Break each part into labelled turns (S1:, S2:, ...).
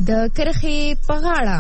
S1: د کرخې په غاړه.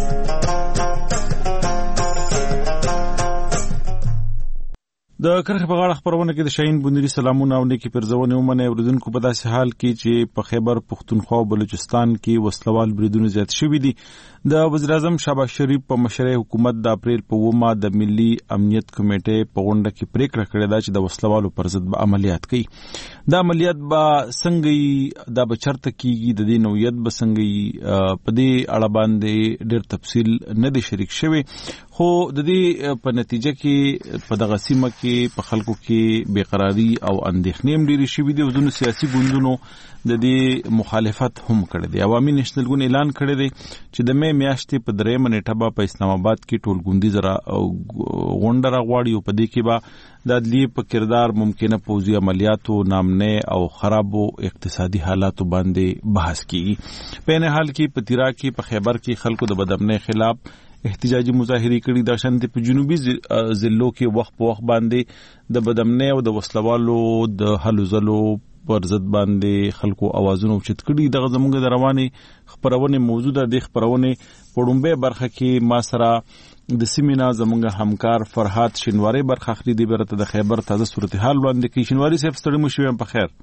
S2: د کرخې په غاړه خبرونه کې د شاهین بندري سلامونه او نیکی پرزونه ومنه اوریدونکو په داسې حال کې چې په خیبر پختونخوا او بلوچستان کې وسلوال بریدونه زیات شوي دي. د وزیر اعظم شهباز شریف په مشرۍ حکومت د اپریل په 9 د ملي امنیت کمیټې په غونډه کې پریکړه کړې ده چې د وسلوالو پر ضد به عملیات کوي. دا عملیات به څنګه دا به چرته کیږي، د دې نوعیت به څنګه په دې اړه باندې ډېر تفصیل نه دی شریک شوی، خو د دې په نتیجه کې په دغه سیمه کې په خلکو کې بیقراری او اندېښنې هم ډېرې شوي دي. ځینو سیاسي ګوندونو د دې مخالفت هم کړی دی. عوامي نېشنل ګوند اعلان کړی دی چې د مې میاشتې په 3 نیټه به په اسلام آباد کې ټولګوندیز غونډه راغواړي او په دې کې به د عدلیې په کردار ممکنه پوځي عملیاتو، نامنه او خرابو اقتصادي حالاتو باندې بحث کیږي. په نه حال کې په تیرا کې په خیبر کې خلکو د بدامنۍ خلاف احتجاجي مظاهرې کړي. د شانتي په جنوبي ضلعو کې وخت په وخت باندې د بدامنۍ او د وسلوالو د هلو ځلو پر ضد باندې خلکو اوازونه اوچت کړي. دغه زموږ د روانې خبرونه موجوده د خبرونه په ډومبه برخه کې ما سره د سیمینا زموږ همکار فرحات شینواری برخه اخلي. د برته د خیبر تازه صورتحال وړاندې کوي. شینواری صاحب ستړي مو شوم؟ په خیر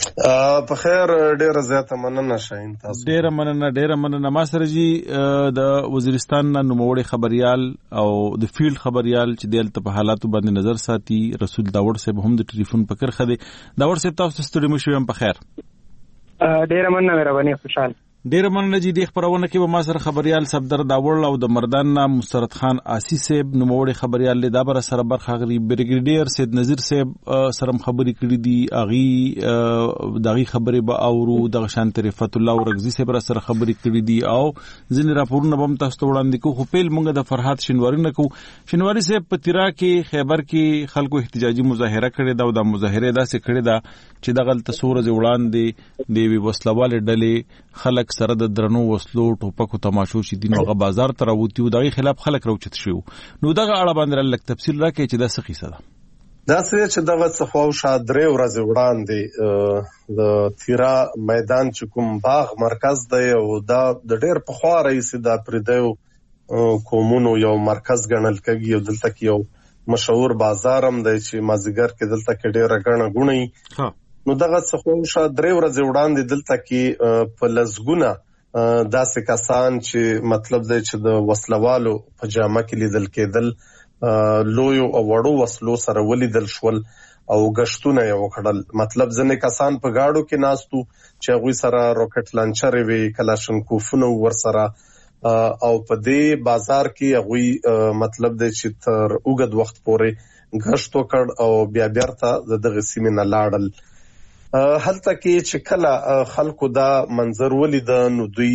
S3: ډیره زیاته مننه شاهین. تاسو
S2: ډیره مننه. ما سره جی د وزیرستان نوموړی خبريال او د فیلډ خبريال چې دلته په حالاتو باندې نظر ساتي رسول داوړ صاحب هم د ټلیفون په کرخه دی. داوړ صاحب تاسو ستړي مو شوم؟ په خیر
S4: ډیره مننه مهرباني خوشحال.
S2: ډیره مننه جی. د خبرونه کې به ما سره خبريال صفدر داوړ او د مردان مسترد خان آسی صاحب نوموړی خبريال له دا بر سره برخه غري بریګیډیر سید نذیر صاحب سره خبري کړې دي. اغي دغه خبره به اورو د شانت رفعت الله ورغزي صاحب سره خبري کړې دي او ځین راپورونه به تاسو ته وړاندې کوو. خو پیل مونږ د فرحات شینواری نه کوو. شینواری صاحب په تیرا کې خیبر کې خلکو احتجاجي مظاهره کړې ده او د مظاهره داسې کړې ده چې دغه تصور وړاندې دی وسلواله ډلې خلک سره د درنو وسلو ټوپکو تماشو چې دینوغه بازار ته راوتی او دغه خلاف خلک راوچت شو. نو دغه اړه باندې لږ تفصیل راکړئ چې دا څه قصه ده.
S3: دا چې دغه څخه شاده 3 ورځې وړاندې د تیرا میدان چې کوم باغ مرکز دی او دا د ډېر پخوا رئیس د پردیو کومونو یو مرکز ګڼل کېږي او دلته کې یو مشهور بازار هم دی چې مازیګر کې دلته کې ډېره غڼه غونی. نو دغه څخه شاده 3 ورځې وړاندې دلته کې په لزګونه داسې کسان چې مطلب دی چې د وسلوالو په جامه کې لیدل کېدل لویو او وړو وسلو سره ولیدل شول او غشتونه یې وکړل. مطلب ځنې کسان په گاډو کې ناستو چې هغوی سره راکټ لانچرې وي، کلاشنکوفونه ورسره او په دې بازار کې هغوی مطلب دی چې تر اوږد وخت پورې غشت وکړ او بیا بیرته دغه سیمې نه لاړل. هلته کې چې کله خلکو دا منظر ولید نو دوی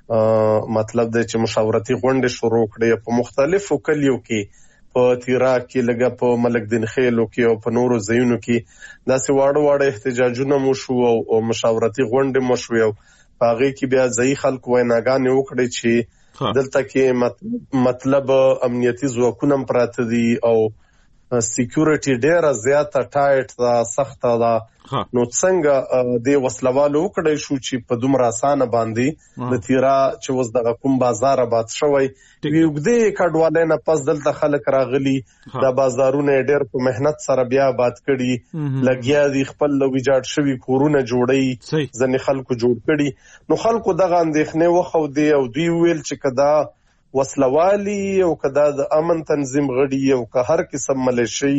S3: مطلب دی چې مشاورتي غونډې شروع کړې په مختلفو کلیو کې، په تیرا کې لګه په ملک دین خیلو کې او په نورو ځایونو کې داسې واړه احتجاجونه مو شو او مشاورتي غونډې مو شو. هغه کې بیا ځای خلکو ویناګانې وکړي چې دلته کې مطلب امنیتي ځواکونه پراته دي او سکیورټي ډیره زیاته ټایټ دا سخته ده. نو څنګه د وسلوالو وکړای شو چې په دومره اسانه باندې د تیرا چې وز د کوم بازار آباد شوی وګدې کډواله نه پس دلته خلک راغلي دا بازارونه ډېر په مهنت سره بیا آباد کړي، لګیا دي خپل ویجاړ شوی کورونه جوړي، ځنې خلکو جوړ کړي. نو خلکو دغه اندېښنې وخو دی او دوی ویل چې کدا وسلوالي او کدا د امن تنظیم غړي او که هر قسم ملیشي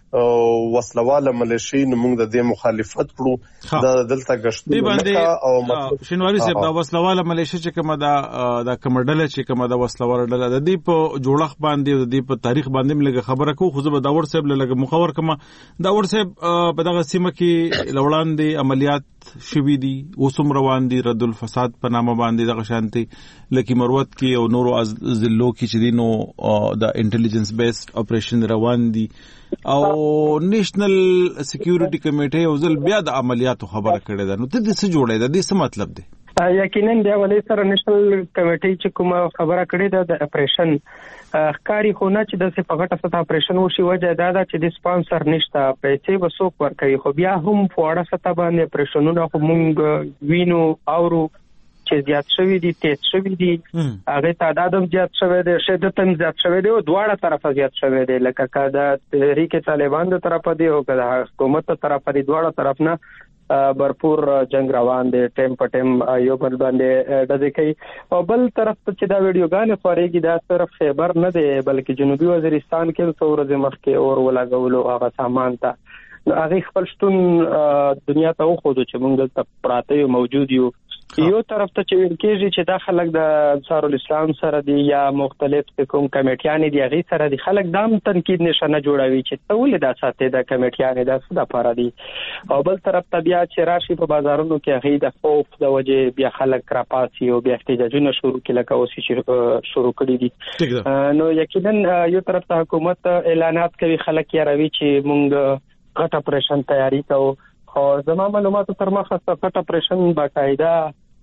S3: وسلواله ملیشي نو موږ د دې مخالفت کړو. د دلته غشتونه او
S2: شینواری صاحب دا وسلواله ملیشي چې کومه دا کمرډله چې کومه دا وسلواله ډله د دې په جوړخ باندې او د دې په تاریخ باندې لږه خبره کو. خو زه به داور صاحب لږه مخور کما. داور صاحب په دغه سیمه کې لوړاندې عملیات شوي دي، اوسم روان دي، رد الفساد په نامه باندې دغه شانتي لکه مروت کې او نورو ضلعو کې چې دینو د انټيليجنس بیس اپریشن روان دي او نېشنل سکیورټي کمیټه یو ځل بیا د عملیاتو خبره کړې ده. نو ته دې څه جوړې ده؟ دې څه مطلب دی؟
S4: یقینا بیا ولې سره نېشنل کمیټه چې کومه خبره کړې ده د اپریشن ښکاری خو نه چې د په غټه سطح اپریشن وشي. وجه دا ده چې د سپانسر نشته، پیسې به څوک ورکوي. خو بیا هم په وړه سطح باندې اپریشنونه خو مونږ وینو اورو چې زیات شوي دي، تیز شوي دي، هغه تعداد هم زیات شوی دی، شدت هم زیات شوی دی او دواړه طرفه زیات شوی دی، لکه که د تحریک طالبان د طرفه دی او که د حکومت د طرفه دی، دواړه طرف نه برپور جنگ روان دی، ټیم په ټیم یو بل باندې ډزې کوي. او بل طرف ته چې دا ویډیوګانې خورېږي دا صرف خیبر نه دی بلکې جنوبي وزیرستان کې څو ورځې مخکې اور ولګولو هغه سامان ته، نو هغې خپل شتون دنیا ته وښودو چې موږ دلته پراته یو موجود یو. یو طرف ته چې ویل کېږي چې دا خلک د انصار الاسلام سره دي یا مختلف کوم کمیټیانې دي هغې سره دي، خلک دا هم تنقید نشانه جوړوي چې ته ولې دا ساتې دا کمیټیانې دا څه دپاره دي. او بل طرف ته بیا چې راشي په بازارونو کې هغې د خوف د وجې بیا خلک راپاسي او بیا احتجاجونه شروع کړي لکه اوس چې شروع کړي دي. نو یقینا یو طرف ته حکومت اعلانات کوي، خلک یاروي چې موږ غټ اپریشن تیاری کوو، خو زما معلوماتو تر مخه غټ اپریشن باقاعده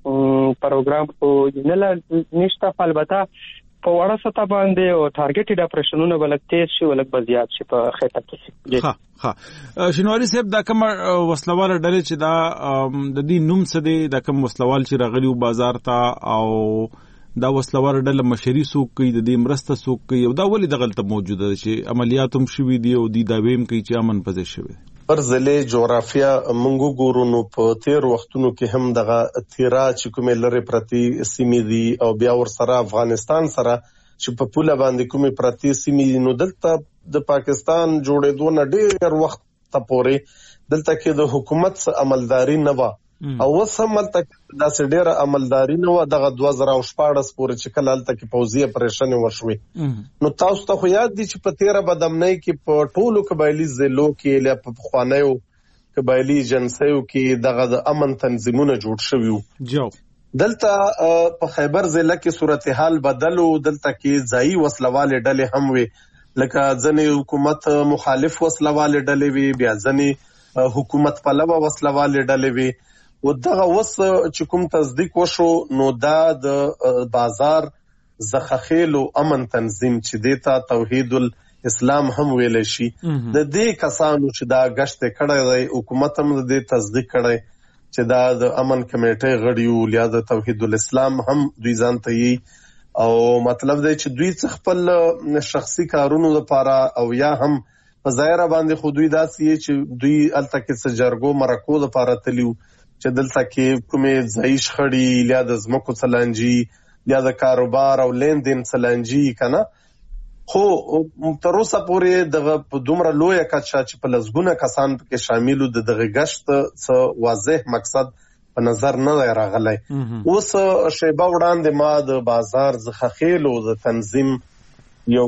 S4: پروګرام خو نشته، البته په وړه سطح باندې او ټارګټډ اپریشنونه ولک تیز شي ولک بزیات شي په خطه کې. ها
S2: شینواری صاحب دا کوم وسلواله ډلې چې دا د دې نوم څه دی، دا کوم وسلوال چې راغلی بازار ته او دا وسلواله ډله مشري څوک کوي، د دې مرسته څوک کوي او دا ولې دغلته موجوده ده چې عملیات هم شوي دي او دې دا ویم کوي چې امن پځې شوی
S3: پر ضلع جغرافیا مونږ ګورو نو په تیر وختونو کې هم دغه تیرا چې کومې لري پرتی سیمې دي او بیا ور سره افغانستان سره چې په پوله باندې کومې پرتی سیمې نو دلته د پاکستان جوړېدو نه ډېر وخت ته پورې دلته کې د حکومت عملداري نه و او وسمل تک دا ډېر عملداري نه و. دغه 2014 پورې چې کله هلته کې پوځي اپریشن وشوي نو تاسو ته خو یاد دي چې په تیره بدامنۍ کې په ټولو قبایلي ضلعو کې له پخوانیو قبایلي جنسیو کې دغه د امن تنظیمونه جوړ شوي وو. دلته په خیبر ضلع کې صورتحال بدلو، دلته کې ځایي وسلوالې ډلې هم وي، لکه ځنې حکومت مخالف وسلوالې ډلې وي، بیا ځنې حکومت پلوه وسلوالې ډلې وي. و دغه وس چې کوم تصدیق وشو نو دا د بازار زخخیلو امن تنظیم چې دیتا توحید الاسلام هم ویل شي، د دې کسانو چې دا غشت کړی دی حکومت هم د دې تصدیق کړی چې دا د امن کمیټې غړي یا د توحید الاسلام هم دوی ځان ته یي او مطلب دی چې دوی خپل شخصي کارونو لپاره او یا هم په ظاهر باندې خو دوی داسې چې دوی الته کې سجرګو مرکو لپاره تلیو چې دلته کې کومې ځای شخړې یا د ځمکو چلنجي یا د کاروبار او لین دین چلنجي کنه، خو تر اوسه پورې دغه په دومره لویه کچه چې په لسګونه کسان پکې شامل دي دغه غشت څه واضح مقصد په نظر نه راغلی. اوس شیبه وړاندې ما د بازار زخخیلو د تنظیم یو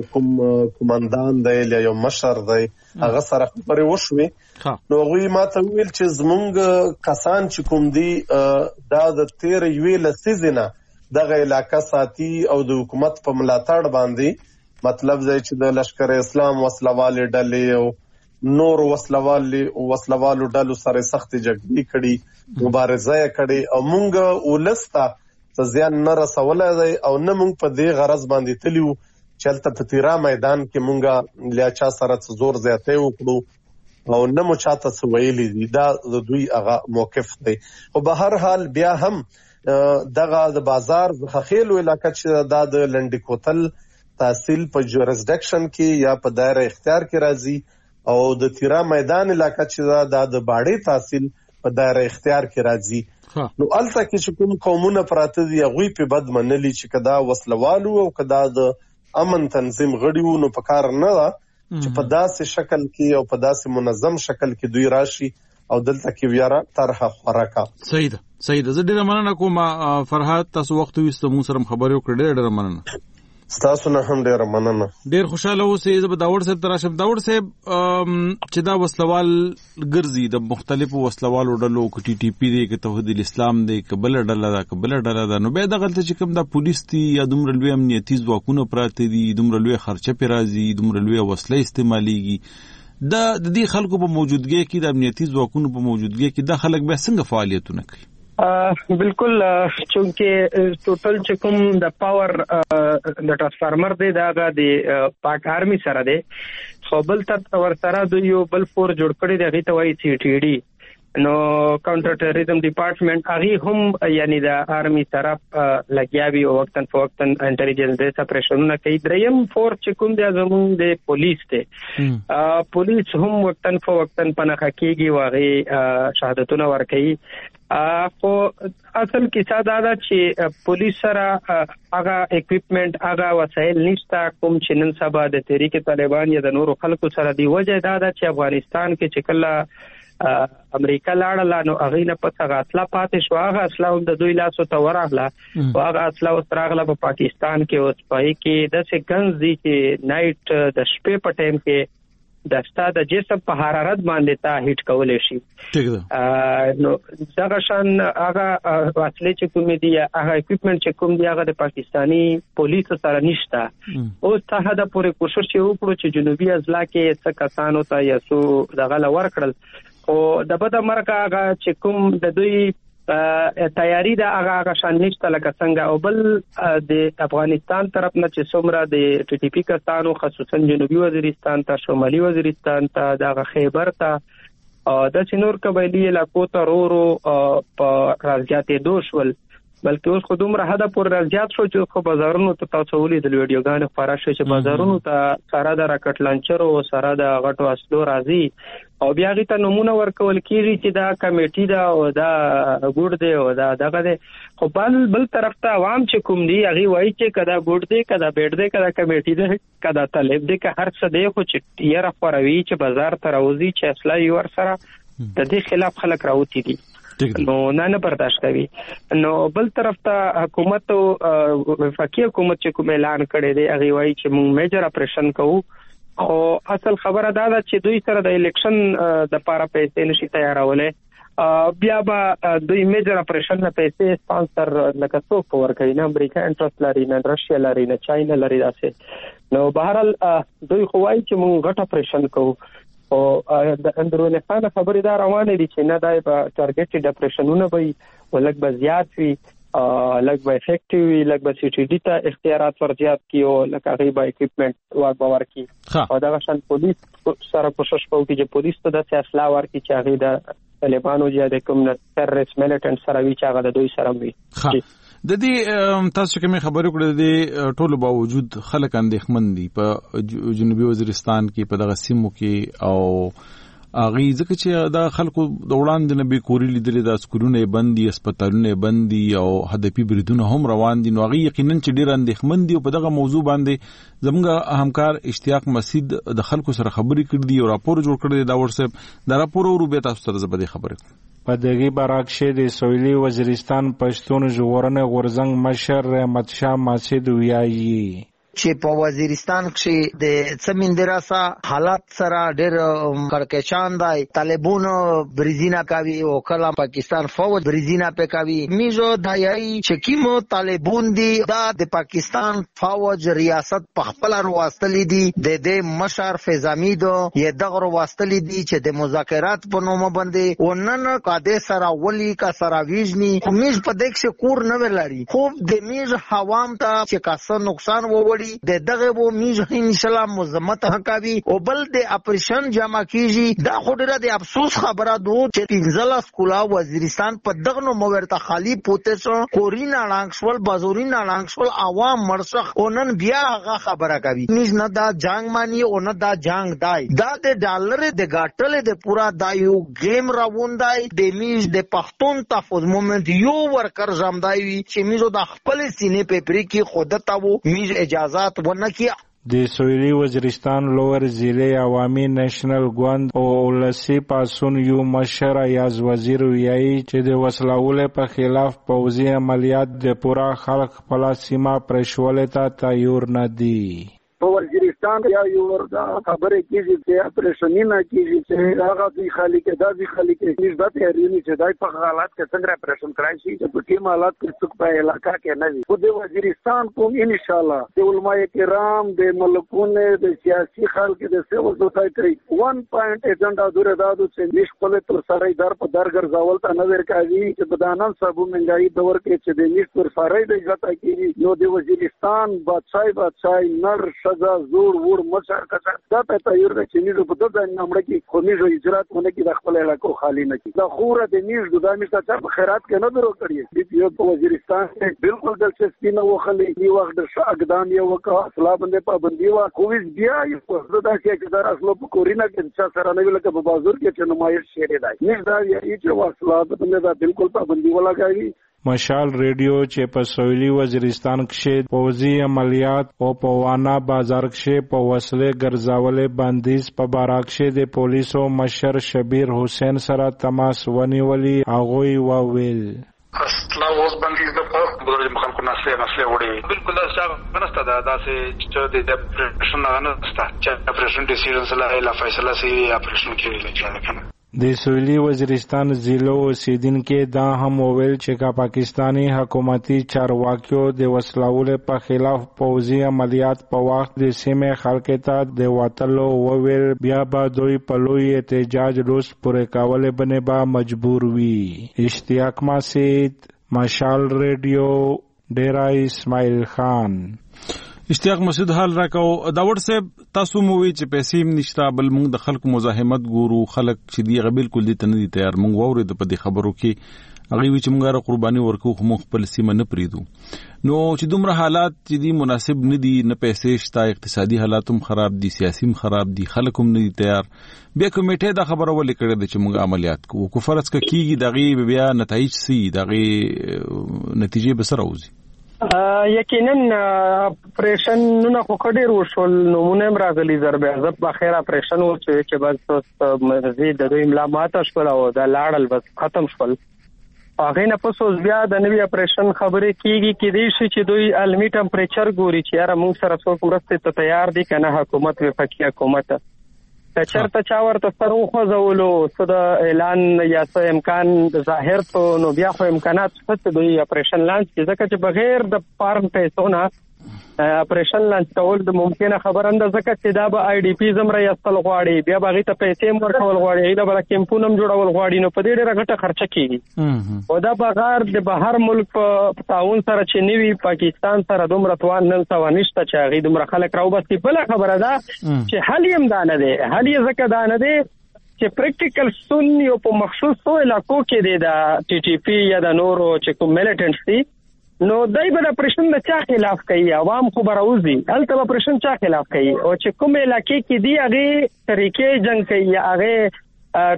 S3: کومندان دی یا یو مشر دی هغه سره خبرې وشوې نو هغوی ما ته ویل چې زمونږ کسان چې کوم دي دا د تیر یوې لسیزې نه دغه علاقه ساتي او د حکومت په ملاتړ باندې مطلب دی چې د لشکر اسلام وسلوالې ډلې او نور وسلوالو ډلو سره سخت جګړې کړي، مبارزه یې کړې او مونږ ولسته زیان نه رسولی دی او نه مونږ په دې غرض باندې تلیو چې هلته په تیرا میدان کې مونږه له چا سره زور زیاتی وکړو او نه مو چاته څه ویلي دي، دا د دوی هغه موقف دی. خو به هر حال بیا هم دغه د بازار زخخیلو علاقه چې دا د لنډي کوتل تحصیل په جورسډکشن کې یا په دایره اختیار کې راځي او د تیرا میدان علاقه چې دا د باړې تحصیل په دایره اختیار کې راځي. نو الته کې چې کوم قومونه پراته دي هغوی په بد منلي چې کدا وسلوالو او کدا د امن تنظیم غړي نو په کار نه ده چې په داسې شکل کې او په داسې منظم شکل کې دوی راشي او دلته کې ویاره طرحه خوراکا.
S2: صحیح ده زه ډیره مننه کوم فرحات، تاسو وخت ویسته مو سره خبرې وکړې، ډیره مننه.
S3: تاسو نه هم ډیره مننه.
S2: ډیر خوشاله اوسئ. زه به داوړ صاحب تراشم. داوړ صاحب چې دا وسلوال ګرځي د مختلفو وسلوالو ډلو کې ټي ټي پی دی کې توحید الاسلام دی کې بل ډله ده نو به دغلته چې کوم دا پولیس دی یا دومره لوی امنیتي ځواکونه پراته دي، دومره لوی خرچه پې راځي، دومره لوی وسله استعمالیږي، د دې خلکو په موجودګۍ کې د امنیتي ځواکونو په موجودګۍ کې دا خلک بیا څنګه فعالیتونه کوي؟
S4: بالکل چونکه ټوټل چې کوم د پاور د ټرانسفارمر دی دا د پاک آرمي سره دی، خو بل تر ور سره د یو بل فور جوړ کړی دی هغه ته وایي سی ټي ډي نو کاونټر ټیرریزم ډپارټمنټ هغه هم یعنی د آرمي طرف لګیاوی او وختن فوقتن انټيليجنس د سپریشنونه کوي. دریم فورس چې کوم د زمون د پولیس ته پولیس هم وختن فوقتن پنهخه کیږي واغې شهادتونه ورکوي. خو اصل کیسه دا ده چې پولیس سره هغه اکوپمنٹ هغه وسایل نشته کوم چې نن سبا د تحریک طالبان یا د نورو خلکو سره دی. وجه دا ده چې افغانستان کې چې کله امریکا لاړه نو هغه نه پته غاټلا پاتې شو. هغه اصله د دوی لاسو ته ورغله او هغه اصله وستراغله په پاکستان کې او سپای کې د څه ګنز دي چې نایټ د شپې په ټایم کې د ستاد جسم په حرارت باندې تا هیټ کولې شي. ٹھیک ده. نو څنګه شان هغه اصلي چې کوم دي هغه اکوپمنٹ چې کوم دي هغه د پاکستانی پولیس سره نشته. او ته دا پوره کوشش وکړو چې جنوبي اضلاع کې څه کسانو ته یسو دغه لور کړل او د بده مرګه هغه چې کوم د دوی تیاری دا هغه شان نشته لکه څنګه. او بل د افغانستان طرف نه چې څومره د ټي ټي پی کسانو خصوصا جنوبي وزیرستان ته شمالي وزیرستان ته د خیبر ته د سينور قبایلی علاقو ته ورو په راځاتې دوشول بلکې اوس خو دومره حدا پر راځات شو چې خو بازارونو ته تاسو ولې د ویډیوګانو خبره شوه چې بازارونو ته سره د راکټ لانچر او سره د غټو اسلو راځي او بیا غي ته نمونه ورکول کیږي چې دا کمیټي دا او دا ګوډ دی او دا دغه دی. خو بل طرف ته عوام چې کوم دی هغه وایي چې کدا ګوډ دی کدا بیډ دی کدا کمیټي دی کدا طالب دی که هر څه دی خو چې یې راخوروي چې بازار ته راوځي چې اصله یو ور سره د دې خلاف خلک راوتی دي نو نه برداشت کوي. نو بل طرف ته حکومت او وفاقي حکومت چې کوم اعلان کړی دی هغه وایي چې موږ میجر اپریشن کوو. خو اصل خبره دا ده چې دوی سره د الیکشن د لپاره پیسې نشي تیارولې. بیا به دوی میجر اپریشن نه پیسې سپانسر لکه څوک ورکوي نه امریکا انټرست لري نه رشیا لري نه چاینا لري داسې. نو بهرحال دوی خو وایي چې موږ غټ اپریشن کوو او د اندرونی خانه خبرې دا روانه دي چې نه دای په ټارګټ ډپریشنونه وي ولګ به زیات وي لګ به افیکټیو وي لګ به سی ټی ډی ته اختیارات ورزیات کیو لکه غي به اکوپمنٹ باور کی او دا شان پولیس سره کوشش کوي چې پولیس ته د اصلاح ورکړي چې هغه د طالبانو یا د کوم ټیرریست میلیټنټ سره وی چې هغه د دوی سره وي.
S2: د دې تاسو کومه خبرې کړې دي ټولو باوجود خلک اندېښمن دي په جنوبي وزیرستان کې په دغه سیمو کې او اغه ځکه چې دا خلکو د وړاندې نه به کوري لیدلې د اسکولونه بندي هسپتالونه بندي او هدفي بریدونه هم روان دي. نو هغه یقینا چې ډیر اندېښمن دي او په دغه موضوع باندې زموږ همکار اشتیاق مسعود د خلکو سره خبرې کړې دي او راپور جوړ کړی دی. دا ورسره دا راپور ورو به تاسو ته زبده خبره
S5: په دغه برعکس د سویلي وزیرستان پښتون ژغورنې غورزنګ مشر رحمت شاه مسعود ویایي
S6: چې په وزیرستان کې د څمندراسا حالات سره ډېر کړکېچان دی. طالبانو بریزینا کوي او کله پاکستان فوج بریزینا په کوي. میزو دایي چې کیمو طالبان دي دا د پاکستان فوج ریاست په خپل وروستلې دي د دې مشر فیضامیدو یې دغه وروستلې دي چې د مذاکرات په نوم باندې ونن قاده سره ولی کا سره ویژني میز په دغه کور نه ولري خو د میز حوام ته چې کاسه نقصان ووړي د دغه وو میز ان شاء الله مزمت حکاوي او بل د اپریشن جمع کیږي. دا خوري د افسوس خبره دو چې 15 سکولا وزیرستان په دغه نو ورته خالی پوتې شو کورینا لانګشول بازورینا لانګشول عوام مرسخ اونن بیا هغه خبره کوي میز نه دا جنگ مانی او نه دا جنگ دای دا د ډالر د غاټل د پورا دایو گیم راوندای د میز د پښتون تفوز مومنت یو ورکر زمدای چې میزو د خپل سینې په پری کې خودت او میز اجازه
S5: د سویلي وزیرستان لوور ضلع عوامي نېشنل ګوند او ولسی پاسون یو مشر ایاز وزیر ویایي چې د وسلوال په خلاف پوځي عملیات د پورا خلق په سیمه پرشولې ته تیار نه دي.
S7: په وزیرستان یا یو وردا خبره کیږي چې اپریشن نه کیږي چې هغه د خالق د خالق نسبت هرینی چې دای په حالات کې څنګه اپریشن کړای شي چې په کوم حالات کې څوک په علاقہ کې نه وي. خو د وزیرستان کوم ان شاء الله د علماء کرام د ملکونه د سیاسي خلک د سیول سوسایټي 1 پوینټ ایجنډا دوره دادو چې نش په تر سره در په درګر ځاول ته نه ورکاږي چې په دانان صاحب منګای دور کې چې د نش پر سره د ځتا کې نو د وزیرستان بادشاہي نر زور وړ مسر کسر دا ته تغیر د چینی په دغه نمبر کې کومیږي اجرات ونه کې د خپل علاقو خالی نه کی دا خوره د نیږ د میشته چې خیرات کې نه درو کړی د په وزیرستان کې بالکل د سپینه وخلې دی وخت د اقدام یو وکړه اصلا باندې پابندي وا کوویز بیا یو دا چې دا اصل په کورینا کې چې سره نه ویل کې په بازار کې چې نمایش شری دی نه دا یې چې واصله باندې دا بالکل پابندي ولاګایي
S5: مشال ریډیو چې په سویلي وزیرستان کې پوځي عملیات او په وانا بازار کې په وسلې ګرځولې بندیز په باراکشه د پولیسو مشر شبیر حسین سره تماس ونیولي هغوی وویل
S8: اصلا اوس بندیز د په خلکو نسله وړي بالکل څنګه نسته دا چې د اپریشن نه نسته چې اپریشن ډیسیژن سره لا فیصله سي اپریشن کې لګیږي کنه
S5: د سویلي وزیرستان ضلعو اوسیدونکو دا هم وویل چې پاکستانی حکومتي چارواکیو د وسلوالو په خلاف پوځي عملیات په وخت د سیمې خلکو ته د وټلو وویل بیا به دوی په لوی احتجاج روس پورې کولو باندې به مجبور وي اشتیاق مسعود مشال ریډیو ډیرا اسماعیل خان
S2: اشتیاق مسعود حال راکاو دا وړ صاحب تاسو مو وی چې پیسې نشته بل موږ د خلکو مزاحمت ګورو خلک چې دی غبل کول دي تنه دي تیار موږ ووري د په خبرو کې هغه وی چې موږ را قرباني ورکو خو موږ خپل سیمه نه پریدو نو چې دومره حالات چې دی مناسب نه دي نه پیسې شته اقتصادي حالاتم خراب دي سیاسي خراب دي خلکم نه دي تیار بیا کمیټه دا خبره ولې کړې چې موږ عملیات کوو فرض کیږي دغه بیا نتایج سي دغه نتیجې به سره وځي
S4: یقینا اپریشن نه خو کډیر وشول نمونه راغلي ضربه عذاب اخر اپریشن وشو چې بس مزید د دوی ملامت شول او د لاړل بس ختم شول هغه نه پسوس بیا د نوی اپریشن خبرې کیږي کې دې شي چې دوی عالمي ټمپریچر ګوري چې یاره موږ سره څوک مرسته ته تیار دي کنه حکومت وفاقي حکومت چرته چا ورته سره خوځولو څه د اعلان یا څه امکان ظاهر ته نو بیا خو امکانات څه دوی اپریشن لانچ ځکه چې بغیر د فارم پیسو نه اپریشن لانچ کول د ممکنه خبر اندازه چې دا به آی ډی پی زمره یستل غواړي بیا باغی ته پیسې ورکول غواړي دا بل کیمپونم جوړول غواړي نو په دې ډېر غټه خرچه کیږي او دا بغیر د بهر ملک په تعاون سره چې نیوي پاکستان سره دومره توان نن سوا نشته چې هغه دومره خلک راو بس بل خبره ده چې حل یې مدانه ده حل یې زکه دانه ده چې پریکټیکل سن یو په مخصوصو علاقو کې دی د ټي ټي پی یا د نورو چې کوم میلیټنټس دي نو دای به اپریشن د چا خلاف کوي عوام خو براوزي هلته اپریشن چا خلاف کوي او چې کوم علاقې کې دی هغه طریقې جنگ کوي هغه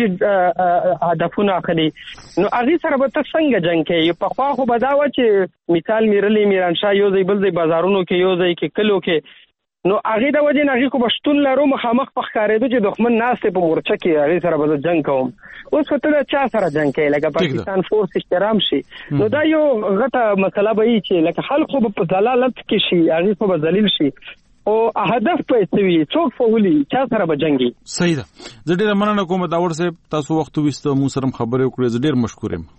S4: ټارګټډ هدفونه اخلي نو هغه سره به څنګه جنگ کوي په خوا خو بداوه چې مثال میرلی میرانشاه یو ځای بل ځای بازارونو کې یو ځای کې کلو کې نو هغه د وجه نه هغه خو بشتون لرو مخامخ په ښکارېدو چې دښمن ناسته په مورچه کې هغه سره به جنگ کوم اوس ته چا سره جنگ کوي لکه پاکستان فورس احترام شي نو دا یو غټه مسله به وي چې لکه خلکو په ضلالت کې شي هغه خو به ذلیل شي او هدف پېڅ وي څوک فولي چا سره به جنگي
S2: صحیح ده زه ډېر مننه کوم دا ورسه تاسو وخت وستو مو سره خبرې وکړې زه ډېر مشکور یم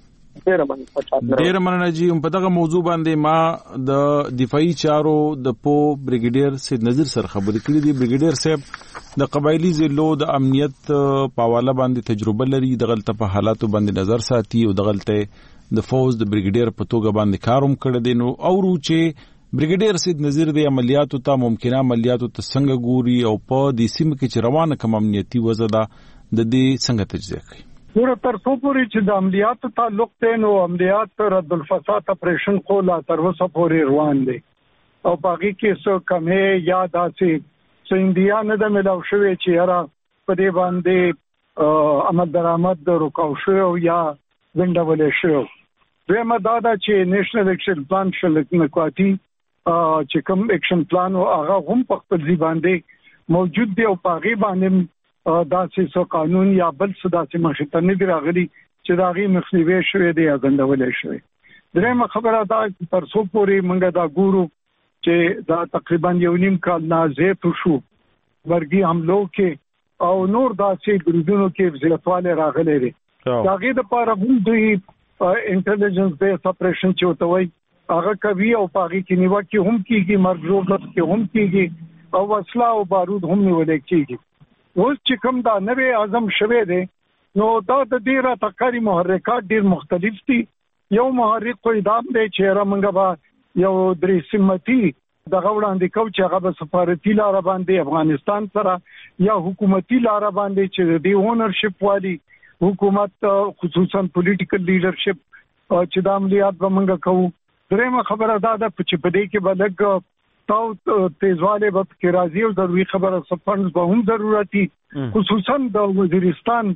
S2: ډیر مننه جی په دغه موضوع باندې ما د دفاعي چارو د پو بریګیډیر سید نذیر سره خبرې کړې دي بریګیډیر صاحب د قبایلی ضلعو د امنیت په حواله باندې تجربه لري د غلطه په حالاتو باندې نظر ساتي او د غلطه د فوز د بریګیډیر په توګه باندې کاروم کړی دی نو اورو چې بریګیډیر سید نذیر د عملیاتو ته ممکنه عملیاتو ته څنګه ګوري او په دې سیمه کې چې روانه کوم امنیتي وضع ده د دې څنګه تجزیه کوي
S9: ګوره تر څو پورې چې د عملیاتو تعلق دی نو عملیات رد الفساد اپریشن خو لا تر اوسه پورې روان دی او باقي کې څه کمې یا داسې څه انډیا نه ده ملاو شوې چې یاره په دې باندې عمل درآمد رکاو شوی او یا ونډولې شوی دویمه دا ده چې نیشنل اکشن پلان شلکواتی چې کوم اکشن پلان او هغه هم په خپل ځای باندې موجود دی او په هغې باندې داسې څه قانون یا بل څه داسې مخې ته نه دي راغلي چې د هغې مخنیوی شوی دی یا ځنډولی شوی درېیمه خبره دا تر څو پورې موږ دا ګورو چې دا تقریبا 1.5 کال نه زیات شو ورګي حملو کې او نور داسې ګروپونو کې زیاتوالی راغلی دی د هغې دپاره هم دوی انټلیجنس بیس اپریشن چې ورته وایي هغه کوي او په هغې کې نیوکې هم کېږي مرګ ژوبلت کې هم کېږي او وسله او بارود هم نیولی کېږي اوس چې کوم دا نوی اعظم شوی دی نو دا د دې راتکاري محرکات ډېر مختلف دي یو محرک خو دا دی چې موږ به یو درې سمتي دغه وړاندې کو چې هغه په سفارتي لار باندې افغانستان سره یا حکومتي لار باندې چې د اونرشپ والی حکومت خصوصا پولیټیکل لیډرشپ چې د عملیات بمنګ کوو. درېمه خبره دا ده چې په دې کې بلګ تاو تیزواله به کې راځي او ضروري خبره سپنډز به هم ضرورتي خصوصا د وزیرستان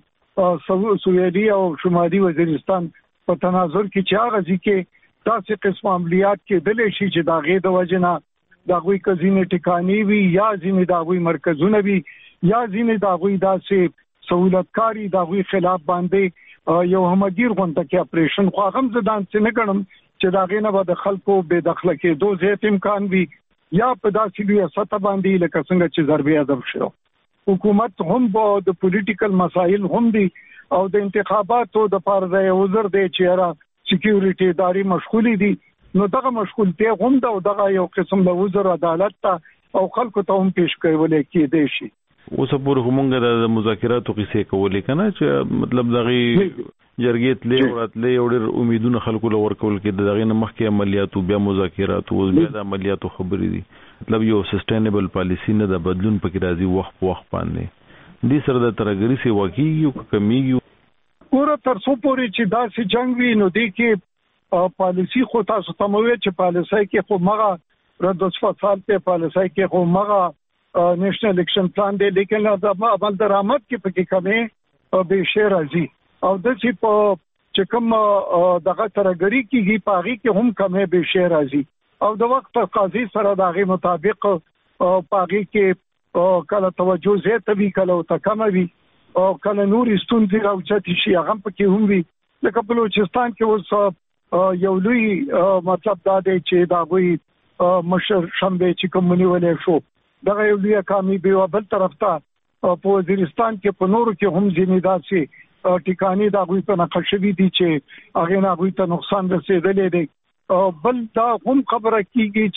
S9: سویلي او شمالي وزیرستان په تناظر کې چې هغه ځکه تاسو قسم عملیات کې دلې شي چې دا غي د وجنه دا غوي کزینه ټکانی وي یا ځینې دا غوي مرکزونه وي یا ځینې دا غوي داسې سہولتکاری دا غوي خلاف باندې یو همګیر غونډه کې اپریشن خو هم ځدان څه نه ګڼم چې دا غینه به د خلکو بے دخله کې دوه زیات امکان وي یا په داسې لوی سطح باندې لکه څنګه چې ضربې اضافه شو. حکومت هم د پولیټیکل مسایل هم دي او د انتخاباتو د پاره د وزر د چیرې سکیورټي ادارې مشغولې دي نو دغه مشغولته هم د دغه یو قسم له وزر عدالت ته او خلکو ته هم پیش کول کېدې شي.
S2: اوس پور همغه د مذاکراتو قصې کولې کنه چې مطلب دغه جرګې تلې ورتلې او ډېر امیدونه خلکو له ورکول کې دغه نه مخکې عملیاتو بیا مذاکرات او بیا د عملیاتو خبرې دي مطلب یو سسټینبل پالیسی نه د بدلون پکې راځي وخت په وخت باندې دې سره د ترګری سي واقعي او کمیږي
S9: ګوره تر څو پورې چې داسې جنگ وي نو دې کې پالیسی خو تاسو ته موي چې پالیسي کې خو مغه رد فصل ته پالیسي کې خو مغه نېشنل الیکشن پلان دی لیکن د عمل درآمد کې پکې کمې به شی راځي او د چې په چې کوم دغه ترګری کېږي پاغي کې هم کمې به شی راځي او د وخت قاضي سره دغه مطابق پاغي کې کله توجه زیات وی کله او کم وی او کله نور استونځي او چتی شي هغه پکې هم وی لکه بلوچستان کې اوس یو لوی مطلب دا دی چې دا وی مشر شنبه چې کوم نیولې شو دغه یو لوی کامیابی او بل طرف ته په وزیرستان کې په نورو کې هم ځینې داسې ټیکانی دا غوي په نقشوي دي چې هغه نه غوي ته نقصان رسیدلې دي بل دا هم خبره کیږي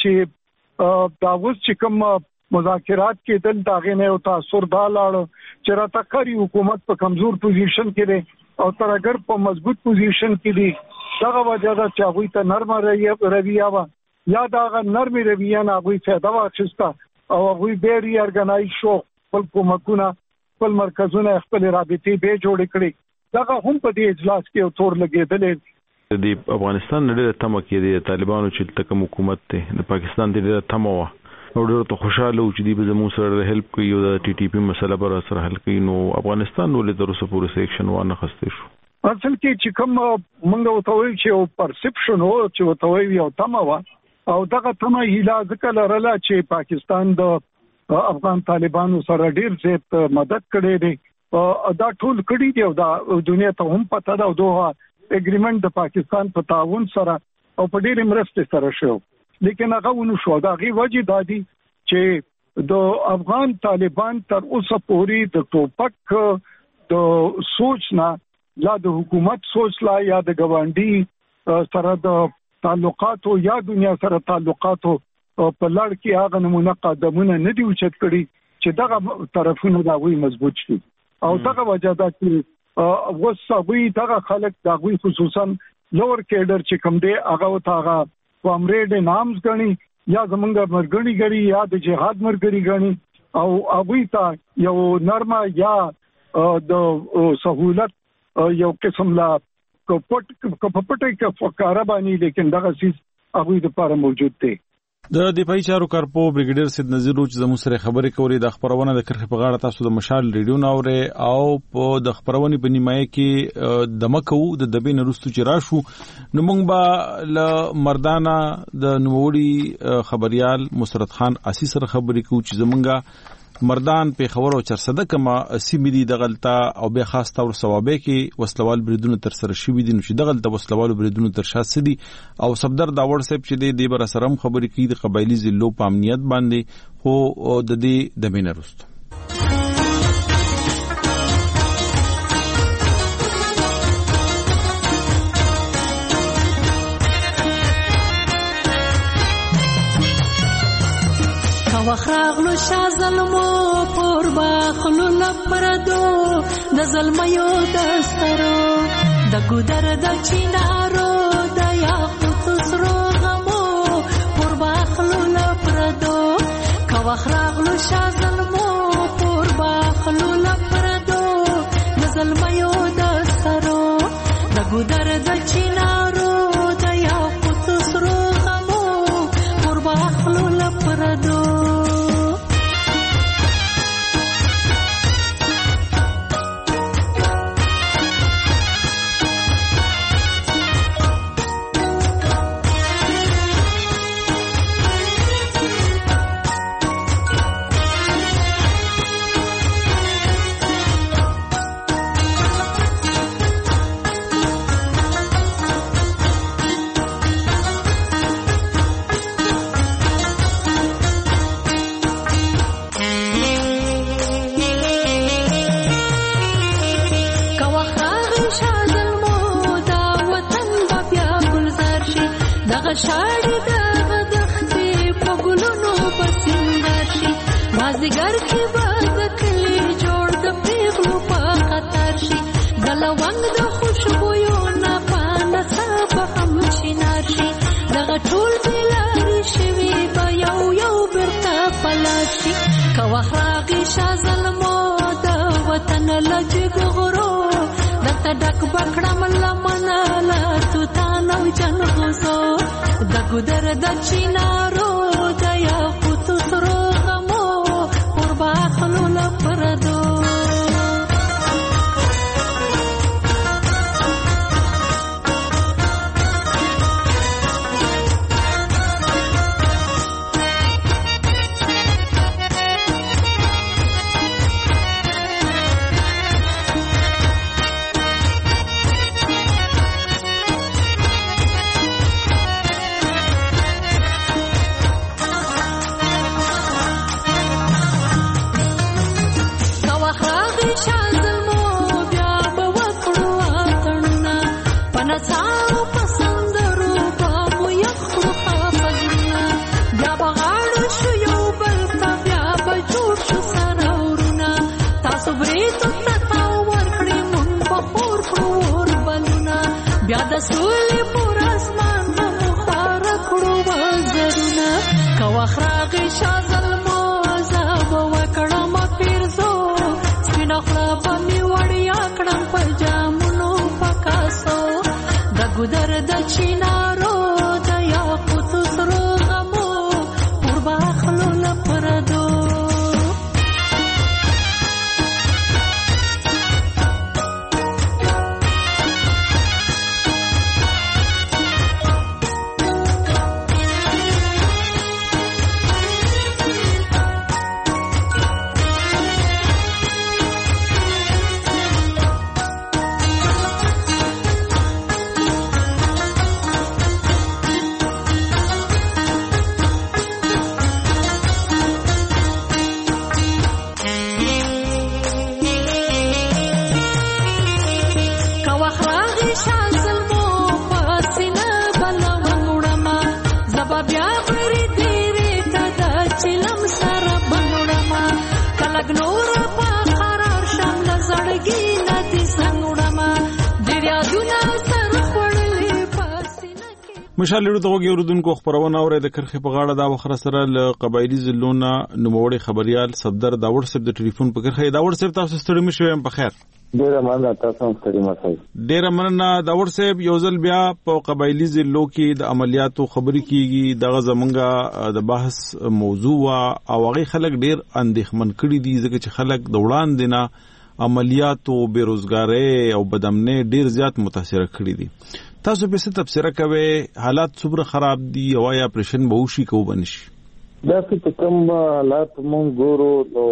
S9: چې دا اوس چې کوم مذاکرات کې دل داغه نه او تاثیر دا لاړ چې راته کاری حکومت په کمزور پوزیشن کې دی او تر اگر په مضبوط پوزیشن کې دی دغه وجه دا چې غوي ته نرمه رویه وا یا دا نرمه رویه نه غوي فائدہ واخیسته او غوي به ری ارګنایز شو خپل کومکونه خپل مرکزونه خپل رابطې به جوړ کړي دا هم په دې اجلاس کې تور لګېدل
S2: د افغانستان ډېر تمه کې دي طالبانو چې تکم حکومت ته د پاکستان ډېر تمه وا او ډېر ته خوشاله و چې دی به زموږ سره هیلپ کوي او د ټي ټي پی مسله پر سره حل کوي نو افغانستان ولې تر اوسه پورې سیکشن وانه خسته شو.
S9: اصل کې چې کوم موږ وتوي چې پرسپشن او چې وتوي یو تمه وا او دغه تمه هیله ځکه لرله چې پاکستان د افغان طالبانو سره ډیر زیات مدد کړي دي دا ټول کړي دي او د دنیا ته هم پته ده او دوه اګریمنت د پاکستان په تعاون سره او په ډیر مرسته سره شو لیکن هغه ونو شو دا غي وجه دادي چې د افغان طالبان تر اوسه پورې د ټوپک د سوچ نه لا د حکومت سوچ لا یا د ګوانډي سره د تعلقاتو یا دنیا سره تعلقاتو په لړ کې هغه نمونه قدمونه نه دی اوچت کړي چې دغه طرفونه دا وی مضبوط شي او دغه وجه دا چې وسوي دغه خلک دا وی خصوصا لوور کیډر چې کوم دی هغه وتاغه کومریډ نامز غني یا زمونږ مرګنی غړي یا د جهاد مرګري غني او هغه ته یو نرمه یا د سہولت یو قسم لا کپټه کې فقره باندې لیکن دغه سیس هغه د لپاره موجود دی.
S2: د دفاعي چارو کارپو بریګیډر سید نذیر چې زموږ سره خبرې کوي د خبرونه د کرخه په غاړه تاسو د مشال ریډیو ناوره او په د خبرونه په نیمایه کې د مکو د دبین رستو چې راشو نو موږ به ل مردانه د نووړي خبريال مسرت خان اسی سره خبرې کوو چې زمونږه مردان په خبر او چرسده کما سیمدي د غلطه او به خاص تور ثوابه کې وسلوال بریدونه تر سره شوي دي نو چې د غلطه وسلوال بریدونه تر شاسه دي او صفدر دا واتساپ چې دی بر سرم خبرې کوي د قبایلی ضلعو په امنیت باندې خو د دې د بینرست
S10: وخراغلو شا ظلمو پور باخلو لپردو د ظلمیو دسترو د ګودر د چینارو د یاقوت سرو غمو پور باخلو لپردو شازلمو پور باخلو لپردو د زلمیو د سرو د ګودر د چینارو د یاقوت سرو غمو پور باخلو لپردو شاړې د دښتې په ګلونو په سینګار شي مازدیګر کې به د کلي جوړ د پیغلو په قطار شي د لونګ د خوشبویو نه په نڅا به هم چینار شي دغه ټول بېلارې شوي به یو یو بېرته په لار شي که وخت راغی شاه زلمو د وطن له جګ غرو درته ډک به کړم لمنه له توتان او جنغوزو د ګودر د چینارو د یاقوت سرو غمو پور باخلو لپردو بیا د سولې پر اسمان مو خواره کړو وزرونه که وخت راغی شاه زلمو زه به وکړم پیرزو سپینه خوله به مې وړیا کړم په جامونو په کاسو د ګودر د چینارو د یاقوت سرو غمو پور باخلو لپردو
S2: مشال لرو دغه اوردونکو خبرونه اوري د کرخه په غاړه دا وخره سره ل قبایلی زلونه نوموړي خبريال صدر دا واتس اپ د ټلیفون په کرخه دا واتس اپ تاسو ستړي مشوم په خیر
S11: ډیره مننه تاسو ستړي مشئ
S2: ډیره مننه دا واتس اپ یو ځل بیا په قبایلی زلو کې د عملیاتو خبري کیږي دغه زمونږه د بحث موضوع او هغه خلک ډیر اندېښمن کړي دي ځکه چې خلک د وړاندې نه عملیاتو بیروزګاری او بدامنۍ ډیر زیات متاثر کړي دي تاسو به څه تفسیر کوئ حالات څومره خراب دي او یا اپریشن به وشي کو بنشي
S11: دا چې کوم حالات مونږ ګورو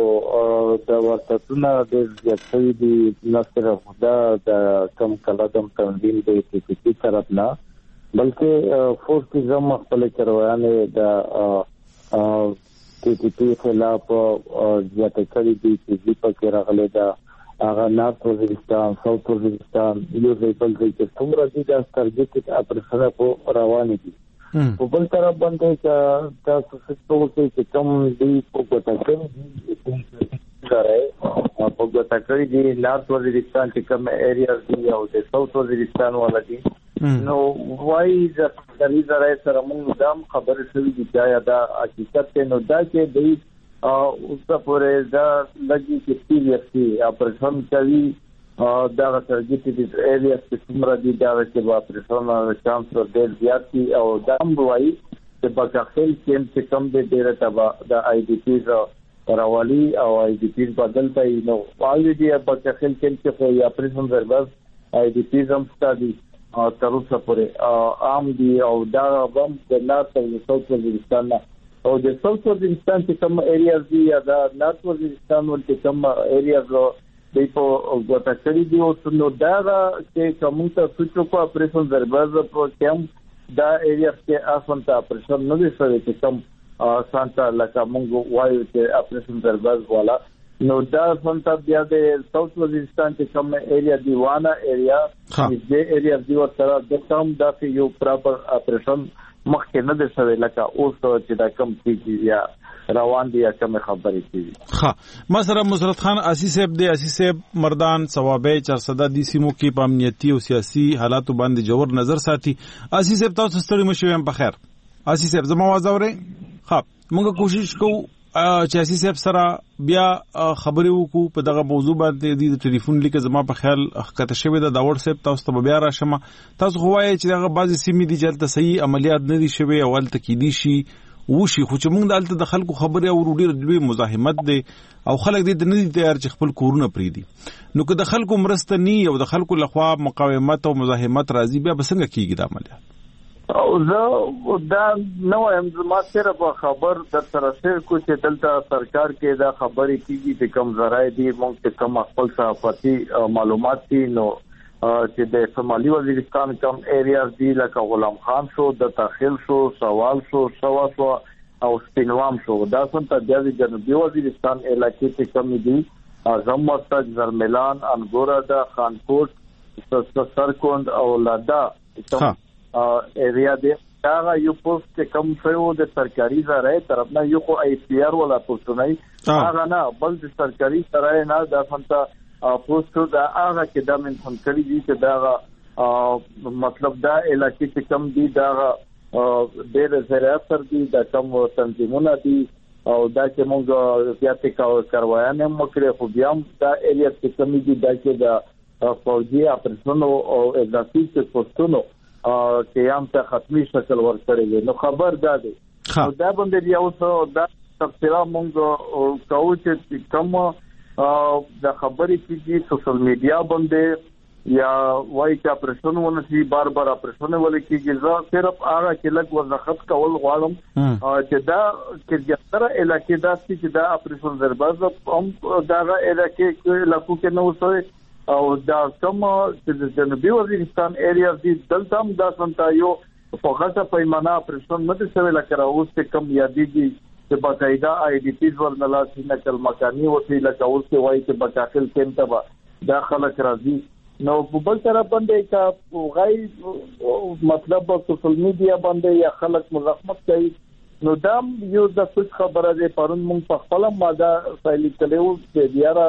S11: نو دا ورتونه د ځای دي نصر خدا د کم کلادم تنظیم د پی پی طرف نه بلکې فورس زم خپل چروانه د پی پی خلاف ځاتې کړی دي چې په کې راغلي دا هغه نارت وزیرستان ساوث وزیرستان یو ځای بل ځای کې څومره دي دا سترګې اپریشن په روان دي په بل طرف باندې چې تاسو څه چې کوم دی په کوټه کې په کوټه کې دی نارت وزیرستان چې کوم ایریا دی او د ساوث وزیرستان ولا دي نو وای د ریزه سره موږ دام خبرې شوې دي دا حقیقت نو دا چې د اوس پورې دا لګي چې سیریسلی اپریشن کوي دا ټارګټډ ایریاز چې څومره دي دا چې اپریشن چانس ډېر زیات دي او دا هم وایي چې بکاخیل کې کم دي ډېر تبا د آی ډي پیز راوالي او آی ډي پیز بدلتای نو وايي دی بکاخیل کې خو یا اپریشن درباز آی ډي پیز هم ستاسو تر اوسه پورې عام دي او دا هم د نارت او ساوث وزیرستان او د ساوث وزیرستان چې کوم ایریاز دي یا د نارت وزیرستان ولته کوم ایریاز د په غوټه دي او نو دا چې کوم ته څه کو اپریشن درباز په کم دا ایریاز کې اسانه اپریشن نه دي سره چې کوم سانتا لکه موږ وایو چې اپریشن درباز والا نو دا څنګه بیا د ساوث وزیرستان کې کوم ایریا دی وانا ایریا دې ایریا دی ورته د کوم د یو پراپر اپریشن مخکې نه دی شوی لکه اوس چې دا کوم کیږي یا روان دي یا کوم خبرې کیږي.
S2: ها مثلا مسرت خان اسی صاحب مردان ثوابه چرسده دي سیمو کې په امنیتي او سیاسي حالاتو باندې جوړ نظر ساتي. اسی صاحب تاسو ستړي مشوي هم په خیر. اسی صاحب زما आवाज اورئ؟ ها موږ کوشش کوو چې اسی صاحب سره بیا خبرې وکړو په دغه موضوع باندې د ټلیفون لیک زما په خیال حقیقت شوی دا وړ صاحب تاسو ته بیا راشم. تاسو خو وایي چې دغه بعضی سیمې دي چې تل صحیح عملیات نه دي شوی او ولته کې دي شي وشي خو چې موږ دلته د خلکو خبرې او ډېر لوی مزاحمت دي او خلک دې نه دي تیار چې خپل کورونه پریدي. نو که د خلکو مرسته ني او د خلکو لخوا مقاومت او مزاحمت راځي بیا بسنګ کیږي د عملیات.
S11: او زه دا نو هم ما سره په خبر در سره شیر کو چې دلته سرکار کې دا خبرې کیږي چې کم ذرایع دي موږ ته کم خپل صحافتي معلومات دي نو چې د شمالي وزیرستان کم ایریاز دي لکه غلام خان شو د تاخیل شو سوال شو سوا شو او سپینوام شو دا څنګه د جنوبي وزیرستان علاقې کې کم دي اعظم مرتج زرملان انګورا د خانکوټ سرکوند او لادا ایریا دې دا یو پوسټ کم شو د سرکاري ځای طرف نه یو خو ای پی آر ولا پوسټ نه هغه نه بل د سرکاري ځای نه دا څنګه پوسټ دا هغه کې د من خنکري دي چې دا مطلب دا علاقې چې کم دي دا ډېر زراعت تر دي دا کم تنظیمونه دي او دا چې موږ زیاتې کاروایانه مکرې خو بیا دا ایریا چې کم دي دا چې دا فوجي اپریشن او اضافي پوسټونو چې هم ته ختمي شکل ورکړي نو خبر دا دی نو دا باندې یو څه دا تفصیلا موږ کوو چې کوم د خبرې کیږي سوشل میډیا باندې یا وایي چې اپریشن ونشي بار اپریشن ولې کیږي زه صرف هغه کې لږ وضاحت کول غواړم چې دا چې تر علاقې دا چې دا اپریشن درباز هم دا علاقې کې نه وسوي او دا کوم چې د جنوبي وزیرستان ایریاز دي دلته هم دا څنګه یو په غټه پیمانه اپریشن نه څه ویل کړه اوس څه کم یادېږي چې باقاعده آی ډي پیز ورنلا سینه کل مکاني وسیله کول څه وایي چې بکاخل کېنته به دا خلک راځي نو په بل طرف باندې کا غي مطلب سوشل میډیا باندې یا خلک مزاحمت کوي نو دا یو د څه خبره ده پرون موږ په خپل ماده فایل کړو چې بیا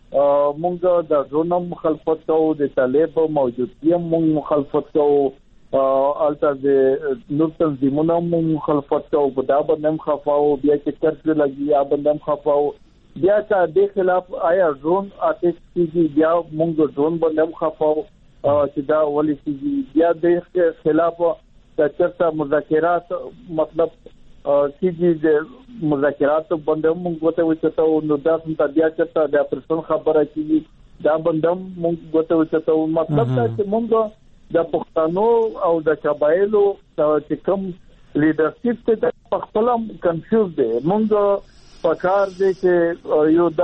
S11: مونږ د ژوند مخالفت کوو د طالب موجودیت مونږ مخالفت کوو البته د نور تنظیمونو مخالفت کوو په دا باندې خفاو بیا چې کړل لګي یا باندې خفاو بیا چې د خلاف آیا ژوند اټیک کیږي بیا مونږ ژوند باندې خفاو چې دا ولې کیږي بیا د خلاف چرته مذاکرات مطلب کیږي د مذاکرات باندې موږ غوته وچتاو نو دا څنګه بیا چرته د اپریشن خبره کیږي دا باندې موږ غوته وچتاو مطلب دا چې موږ د پښتنو او د قبایلو چې کوم لیډرشپ ته په خپل کنفیوز دي موږ پکار دي چې یو دا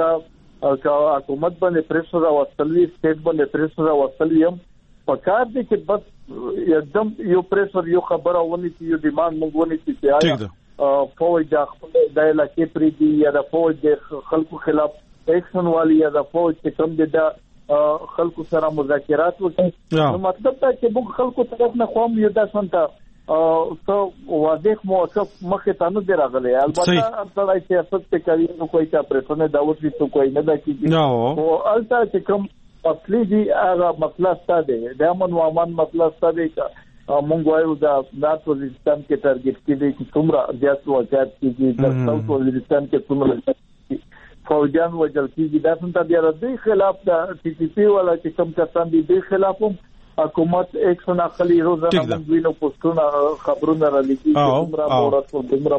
S11: څنګه حکومت باندې پریشر او اصلي سټیټ باندې پریشر او اصلي هم پکار دي چې بس एकदम یو پریشر یو خبره ونی چې یو ډیماند مونږ ونی چې آیا فوج د خپل د علاقې پری دی یا د فوج د خلکو خلاف ایکشن والی یا د فوج چې کوم دي د خلکو سره مذاکرات وکړي نو مطلب دا چې موږ خلکو طرف نه قوم یو د څنګه تو واضح موقف مخه ته نه راغلی البته ارتای سیاست ته کوي نو کوئی ته پرېټونه دا وځي ته کوئی نه دا کیږي او البته چې کوم اصلي دي هغه مسله ستاسو د امن و امان مسله ستاسو مونږ وایو دا نارت وزیرستان کې ټارګټ کېږي چې څومره زیات واقعیت کېږي د ساوث وزیرستان کې څومره فوجان وجل کېږي دا څنګه بیا د خلاف د ټي ټي پی والا چې کوم کسان دي د خلاف حکومت اکشن اخلي روزانه موږ وینو پوسټونه خبرونه را لیکي څومره مورات څومره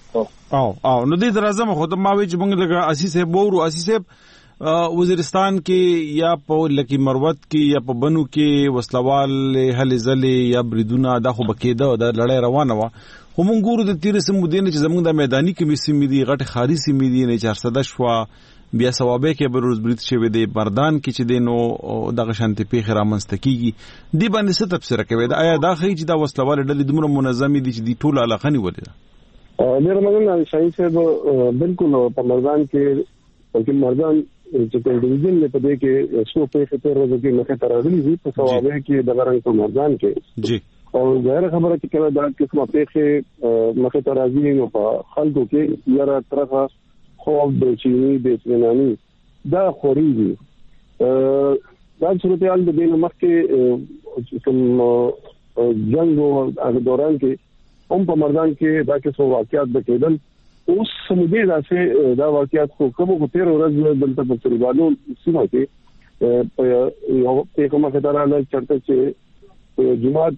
S2: او نو دې درازم خو ته ما وی چې موږ لګه اساس بورو اساس وزیرستان کې یا په لکی مروت کې یا په بنو کې وسلوال هلې زلې یا بریدونه دا خو بکیده د لړۍ روانه و خو مونږ ګورو د تیر سم مدینه چې زمونږ د میداني کې سیمې دي غټ خاري سیمې دي نه 400 شوا بیا ثوابه کې بروز برید شوی دی بردان کې چې دینو دغه شانتي پیخ رامنځته کیږي دی باندې څه تفسیر کوي دا آیا دا خي چې دا وسلوال ډلې دومره منظمې دي چې دی ټول علاقه نیولې ده
S12: ډیر مننه شاهین صاحب بالکل په مردان کې مردان چې کوم ډیویژن په دې کې څو پیښې تر ورځې کې مخه تر راغلي دي په ثوابه کې د غرنګ په مردان کې
S2: جی
S12: او ظاهر خبره چې کله دا قسمه پیښې مخه تر راځي نو په خلکو کې یاره طرفه خوف د چینی د اطمینانی دا خوريږي دا صورتحال د دې مخکې کوم جنگ او دوران کې هم په مردان کې دا کې څو واقعات د کېدل اوس سمدي راځي دا واقعیت خو کومه 13 ورځې دلته په تریبانو سیمه کې په یو کومه خطرانه چرته چې جماعت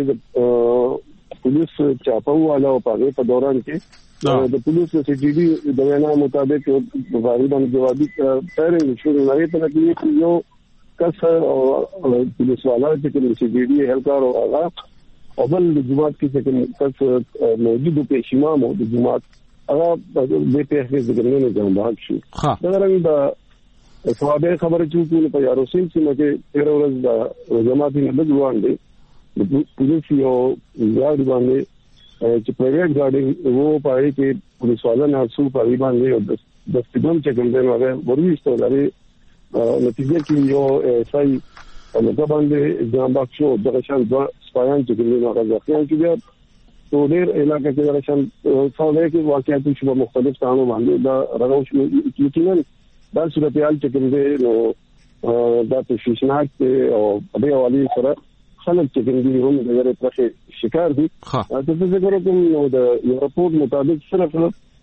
S12: باندې پولیس چاپاواله په په دوران کې د پولیس سی ټي ډي د وینا مطابق په غریبانو جوابي پیرنګ شروع نه کړي چې یو کس پولیس والا چې سی ټي ډي هلکار او هغه اول د جماعت کې چې کس موجود پېښیمه د جماعت هغه د پیښې زګرنه ځان باندې شي دا رنګ د ثوابه خبره چې په یاروسین چې 13 ورځې د جماعتي نه بدلوان دي د پولیس یو ګاډي باندې چې پرایویټ ګاډي وو پای کې پولیس والا نه څو پای باندې د سپیډوم چې ګندل هغه ورېستو لري نتیجه کې یو سای په باندې ځان بخښو د شان د سپایان چې ګندل هغه ځکه چې بیا تو ډېر علاقې کې درشن څو کې واقعیت چې مختلف ځانو باندې دا راغوش یقینا دا صورتحال چې کومه نو دا تشویشناک او په دې حواله سره خلک چې کومه هم د غیر پرخه شکار دي تاسو څنګه کوم نو د رپورت مطابق صرف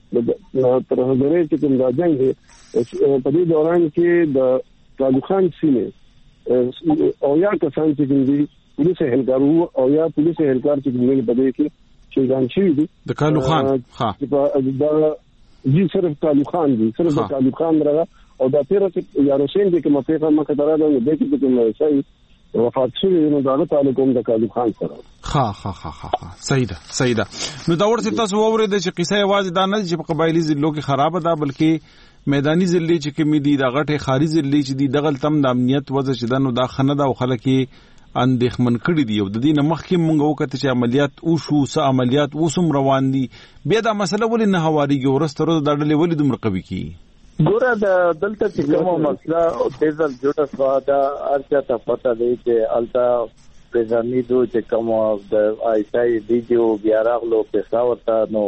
S12: تر هغه چې کوم دا جنگ په دې دوران کې د طالبان سیمه او یا کسان چې کوم پولیس هلکارو او یا پولیس هلکار چې کوم په دې کې چې ځان شي دي
S2: د کالو خان
S12: دا جی صرف کالو خان دي صرف کالو خان راغله او دا تیر چې یاروسین دي کومه پیغام مکه دراده نو د دې کوم شي وفات شوی نو دا تعلق د کالو خان سره
S2: صحیح ده نو دا ورته تاسو وورید چې قصه आवाज دا نه چې په قبایلی ضلعو کې خراب ده بلکې میدانی ضلع چې کوم دي د غټه خاري ضلع چې دي دغه تم د امنیت وضع چې دنو دا خنه ده او خلک اندېخمن کړی دی او د دې نه مخکې مونږ وکړه چې عملیات او شو س عملیات اوسم روان دي بیا دا مسله ولې نه هواريږي ورسته د ډلې ولې دومره قوي کی
S11: ګوره د دلته چې کومه مسله او تیزل جوړه شو دا ارچا ته پته دی چې التا پېژنې دوی چې کومه د آیسای ویډیو بیا راغلو په څاورته نو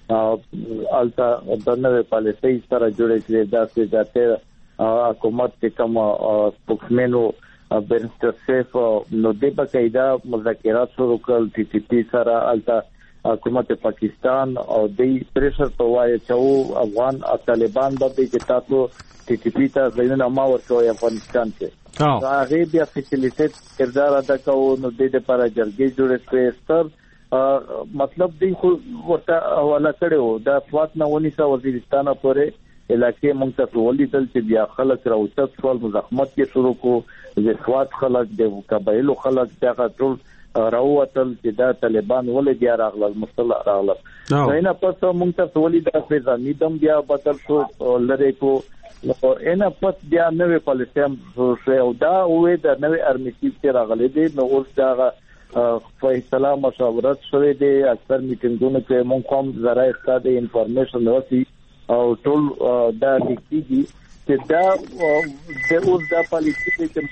S11: التا د نوې پالیسۍ سره جوړې کړې دا چې دته حکومت کې کومه سپوکسمنو برنسټر سیف نو د بقاعده مذاکرات شروع کړل ټي ټي پی سره التا حکومت پاکستان او د پریشر په وایي چې افغان طالبان د دې چې تاسو ټي ټي پی ته ځینې ما ورکوي افغانستان کې هغه بیا فیسیلیټیټ کردار ادا کوي نو د دې لپاره جرګې جوړې کړې ستر مطلب دی خو ورته حواله کړو د فوت نه ونی سا وزیرستان پورې علاقې مونږ ته ولیدل چې بیا خلک راوچت سوال مزاحمت کې شروع کو د سواد خلک د قبایلو خلک دغه ټول راووتل چې دا طالبان ولې بیا راغلل مصطلح راغلل نه پس مونږ ته ولیدل چې ځانې دم بیا بدل شو لری کو نو نه پس بیا نوې پالیسي شو او دا وې د نوې ارمیټیو چې راغلي دي نو اوس دا فیصله مشاورت شوې دي اکثر میټینګونو کې مونږ کوم ذرایع ستاسو انفارمیشن ورسي او ټول دا لیکيږي چې دا د اوس د پالیسي چې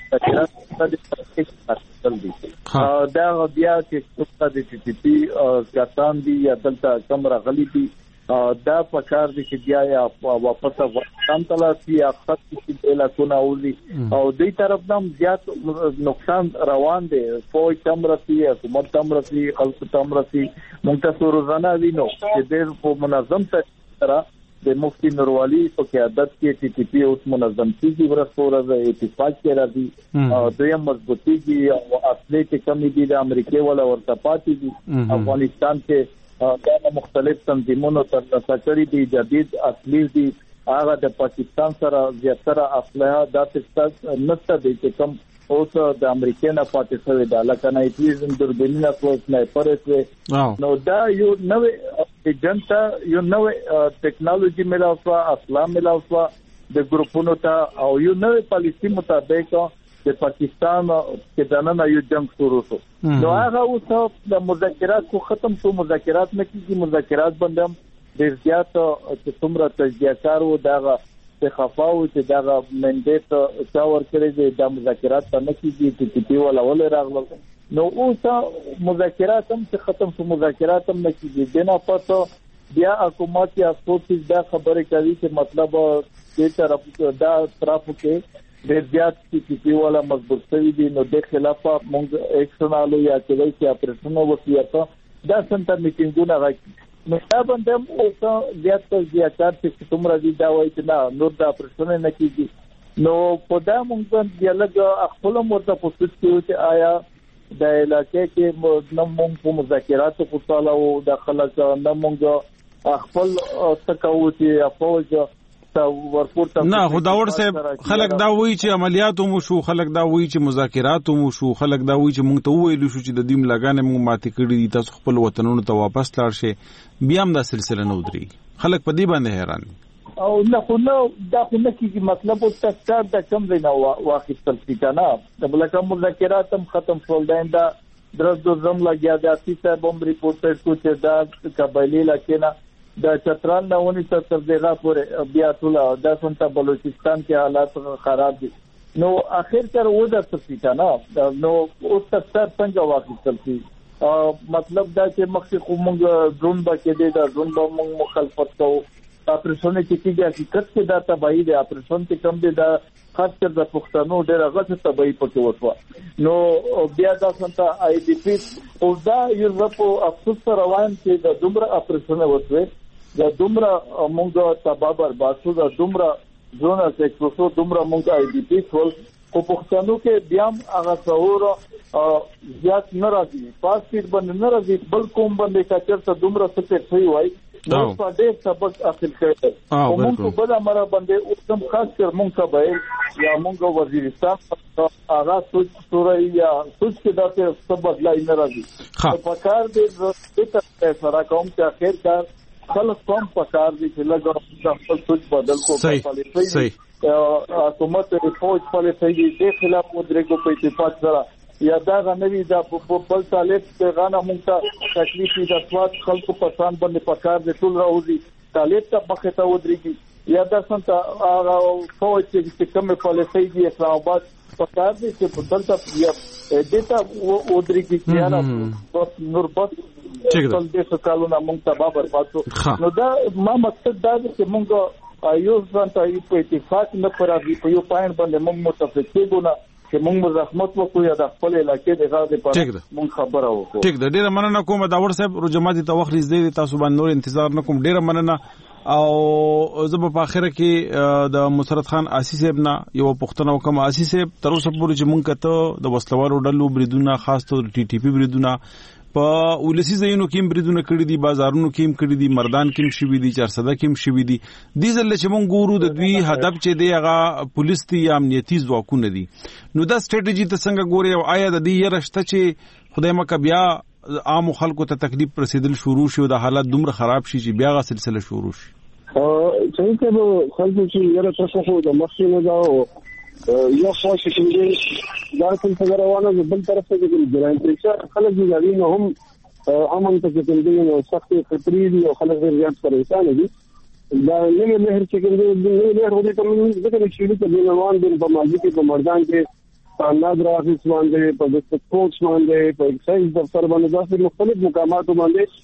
S11: مستقله دي دا بیا چې څه د ټي ټي پی کسان دي یا دلته کوم راغلي دي دا په کار دي چې بیا یا واپس افغانستان ته لاړ یا خط کې علاقونه ولي او دې طرف نام زیات نقصان روان دي فوج تمرسي حکومت تمرسي خلک تمرسي منتصر روزانه وینو چې د په منظم سره د مفتی نوروالی په قیادت کې ټي ټي پی اوس منظم کیږي ورسره اتفاق کې راځي او دوی مضبوطی کې او اصلي کې کمی دي د امریکای ولا ورته پاتې دي افغانستان کې دا مختلف تنظیمونو ترلاسه کړي دي جدید اصلي دي هغه د پاکستان سره زیاتره اسلحه د تاسو نشته دي چې کوم اوس د امریکای نه پاتې شوی دا لکه نه ایتلیزم دوربینونه کوس نه پرېږي نو دا یو نوې جنتا یو نوې ټیکنالوژي ملاوه اسلحه ملاوه د ګروپونو ته او یو نوې پالیسي مطابق د پاکستان کې دننه یو جنگ شروع شو نو هغه اوس د مذاکرات کو ختم شو مذاکرات نه کیږي مذاکرات بندم ډیر زیات چې څومره تجزیه‌کار و دغه د خفاو چې دغه منډیټ څاور کړی د مذاکرات نه کیږي چې ټي پی ولا ول راغله نو اوس مذاکرات هم چې ختم شو مذاکرات هم نه کیږي دنه پته بیا حکومت یا څوک دا خبره کوي چې مطلب دې طرف دا طرف کې د زیات ټي پی ولا مضبوط شوی دي نو د خلاف موږ ایکشنالو یا چې اپریشن وسیاته دا څنګه میټینګونه راځي نو دا باندې اوس زیات چې څومره دي دا وایي چې نه نور دا اپریشن نه کیږي نو په دا موږ د لږ خپل مرته پوښتنه کوي چې آیا د علاقې کې موږ په مذاکراتو په تاله او د خلک نه موږ خپل تکاو چې افوج
S2: نه خداور صاحب خلک دا وایي چې عملیات مو شو خلک دا وایي چې مذاکرات مو شو خلک دا وایي چې موږ ته ویلو شو چې د دې ملګانې موږ ماتې کړې دي تاسو خپل وطنونو ته واپس لاړ شئ بیا هم دا سلسله نه ودري خلک په دې باندې حیران
S11: او نه خو نو دا خو نه کیږي مطلب او تاسو دا کم دی نو واخیستل کیږي نه د بلکې مذاکرات هم ختم شول دا درځو زم لګیا د اساسي بم ریپورټر کو چې دا قبایلی لکه د چترال نهونی تر دغه پورې بیا ټول د سنت بلوچستان کې حالات خراب دي نو اخر تر و د څه نه نو اوس تر څنګه واقعیت کی مطلب دا چې مخکې کومه ډرون بکې دي دا ډرون به مخالفت کوو اپریشن کې کیږي حقیقت کې دا تبعی دی اپریشن کې کم دي دا خاص کر د پښتنو ډېر هغه تبعی پکې وشو نو بیا دا څنګه آی ډی پی او دا یو په افسوس روان چې د دومره اپریشن وشوي د دومره مونږه تبا برباد شو د دومره زونه سکسو دومره مونږه آی ډی پی ټول په پښتنو کې بیا هغه څور زیات ناراضي پاسپورت باندې ناراضي بل کوم باندې کچر ته دومره څه کوي وای نو په دې سبق اصل کړي او مونږ په بل امر باندې اوسم خاص کر مونږ به یا مونږ وزیرستان هغه سوري یا سوچ کې داسې سبق لای ناراضي په کار دې ته سره کوم چې اخر کار خلک کوم پکار دي چې لږه خپل سوچ بدل کو
S2: صحیح
S11: حکومت فوج پالیسي د خلاف مدرکو په اتفاق سره یا دا غنوي دا په بل طالب پیغام مونږ تکلیف دي د سواد خلکو په ځان باندې پکار دي ټول راوځي طالب ته مخه ته ودرېږي یا دا څنګه هغه فوج چې کوم پالیسي دي اسلام آباد پکار دي چې په دلته یا دته ودرېږي چې نه بس نور بس ټول دې کالونه مونږ ته بابر پاتو نو دا ما مقصد دا چې مونږ یو ځان ته په اتفاق نه پرځي په یو پاین باندې مونږ متفق کېږو چې مونږ زحمت وکړو یا د خپل علاقې د غاړې په مونږ خبره وکړو
S2: ټیک ده ډیره مننه کوم دا ور صاحب رجماتي توخ رزدې تاسو باندې نور انتظار نکوم ډیره مننه او زب په اخره کې د مسرت خان آسی صاحب نه یو پښتنه وکم آسی صاحب تر اوسه پورې چې مونږ ته د وسلوالو ډلو بریدونه خاص طور ټي ټي پی بریدونه په ولسی زینو کې بریدونه کړی دي بازارونو کې کړی دي مردان کې شوي دي 400 کې شوي دي د ځل چې مونږ ګورو د دوی هدف چې دی هغه پولیس دي یا امنیتي ځواکونه دي نو دا سټریټجی ته څنګه ګوري او آیا د دې رشته چې خدای مکه بیا عام خلکو ته تکلیف رسیدل شروع شي او د حالت دومره خراب شي چې بیا غا سلسله شروع شي
S12: څنګه به خلکو چې یره تاسو خو د مخکې نه دا یو خاص کې دا څنګه روانه بل طرف ته د ګران پریکشن خلک دي غوښنه هم امن ته کې دي او سخت خطرې دي او خلک ډېر زیات پریشان دي دا نه لهر چې کوم دي نه ورته کوم ذکر شي چې د روان دي په ماضي کې په مردان کې الله درافیس باندې په دستکوچ باندې په ایکسایز دفتر باندې داسې مختلف مقامات باندې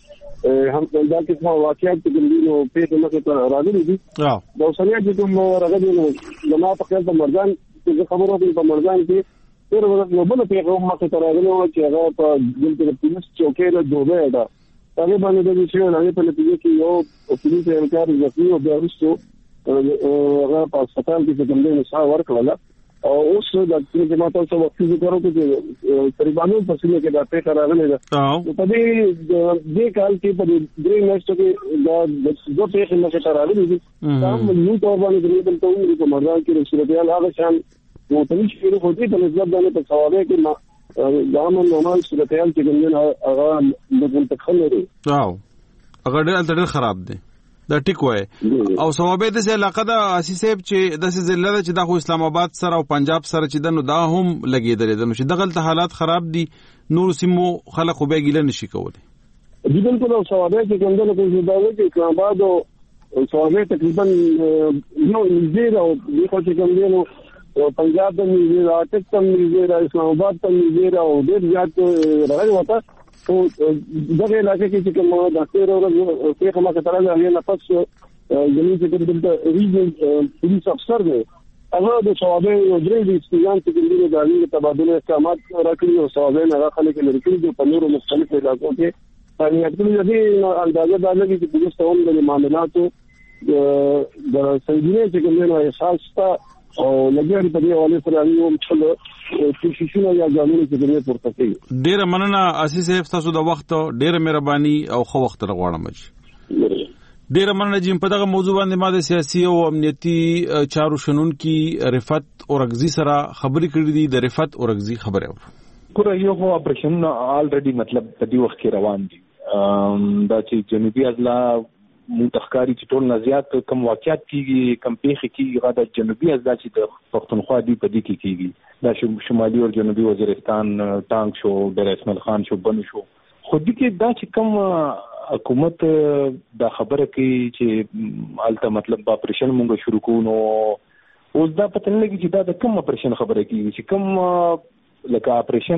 S12: هم دا کومه واقعیت چې ګندینو په مخه ته راغلي دي دا اوسنۍ چې کوم راغلي نو لما په خپل مرزان چې خبرو په مرزان کې تر ورځې بل پیغام مخه ته راغلي او چې هغه په دلته پولیس چوکۍ له دوبه ده هغه باندې د شي نه په نتیجه کې یو پولیس اهلکار ځکه او بیا وروسته هغه په هسپتال کې څنګه نشه ورکړه او اوس د چې ماته څه وخت ذکر وکړو چې تقریبا په سیمه کې دا پیښه راغلې ده په دې کال کې په درې میاشتو کې دا د پیښې مخه ته راغلې دي دا نو تور باندې د ټول په مرزان کې صورتحال هغه شان نو په نشي خو دې په نسبت باندې په ثوابه کې دا نورمال صورتحال چې ګندنه هغه د منتخب لري
S2: هغه ډېر خراب دي دا ټیک وای او ثوابه د علاقه د اساس چې د ضلع چې د اسلام آباد سره او پنجاب سره چې د نو دا هم لګیدل دي چې دغه حالات خراب دي نور سیمو خلک خو به ګیله نشي کولای
S12: دي بالکل او ثوابه چې ګندنه کوم دا و چې اسلام آباد او ثوابه تقریبا نو زیرو او د خو چې ګندنه پنجاب د زیرو ټکسم زیرو اسلام آباد ته زیرو او ډیر زیات راغلی وته او دغه علاقې کې چې کومه د تیر ورځ په کومه کتره نه نه پس زموږ چې د ریجن پولیس افسر دی هغه د ثوابه یو درې د استیان چې د غاړي تبادله احکامات راکړي او ثوابه نه خلک لري کړي په نورو مختلفو علاقو کې یعنی اټکلي دي اندازه دا لګي چې پولیس ته هم د معاملاتو د سنجیدګۍ چې کومه احساس تا او لګیاري په دې حواله سره یو څه کوششونه یا ځانونه چې دې پورته کوي
S2: ډیر مننه اساس تاسو د وخت ډیر مهرباني او خو وخت غواړم ډیر مننه چې په دغه موضوع باندې ما د سیاسي او امنیتي چارو شنونکي رفعت اورغزي سره خبرې کړې دي د رفعت اورغزي خبره
S13: کور یو هو اپریشن الریډي مطلب په دې وخت کې روان دي دا چې جنوبي اضلاع منتخکاری چې ټول نه زیات کم واقعیت کیږي کم پیښې کیږي غا د جنوبي اضلاع چې د پښتونخوا دی په دې کې کیږي دا شمالي او جنوبي وزیرستان ټانک شو ډیر اسماعیل خان شو بن شو خو دې کې دا چې کم حکومت دا خبره کوي چې الته مطلب اپریشن مونږ شروع کوو نو اوس دا پته نه لګي چې دا د کوم اپریشن خبره کوي چې کوم لکه اپریشن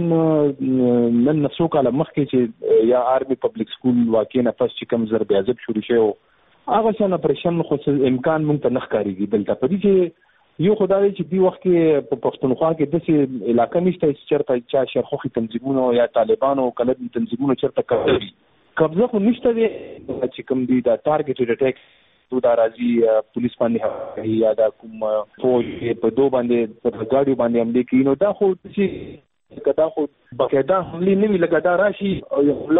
S13: نن نسو کاله مخکې چې یا آرمي پبلک سکول واقع نه پس چې کم ضرب عذاب شروع شو هغه شان اپریشن خو امکان مونږ ته نخکاریږي دلته په دې چې یو خدای چې دی وخت کې په پښتونخوا کې د څه علاقې نشته چې چرته چا شرخوخي تنظیمونو یا طالبانو کله تنظیمونو چرته کوي قبضه خو نشته دی چې کوم دی دا ټارګټډ اٹیک تو دا راځي پولیس باندې یا دا کوم فوج په دوه باندې په ګاډي باندې هم لیکي نو دا خو چې کدا خو بقاعده حمله نه وی لګا دا راشي او لو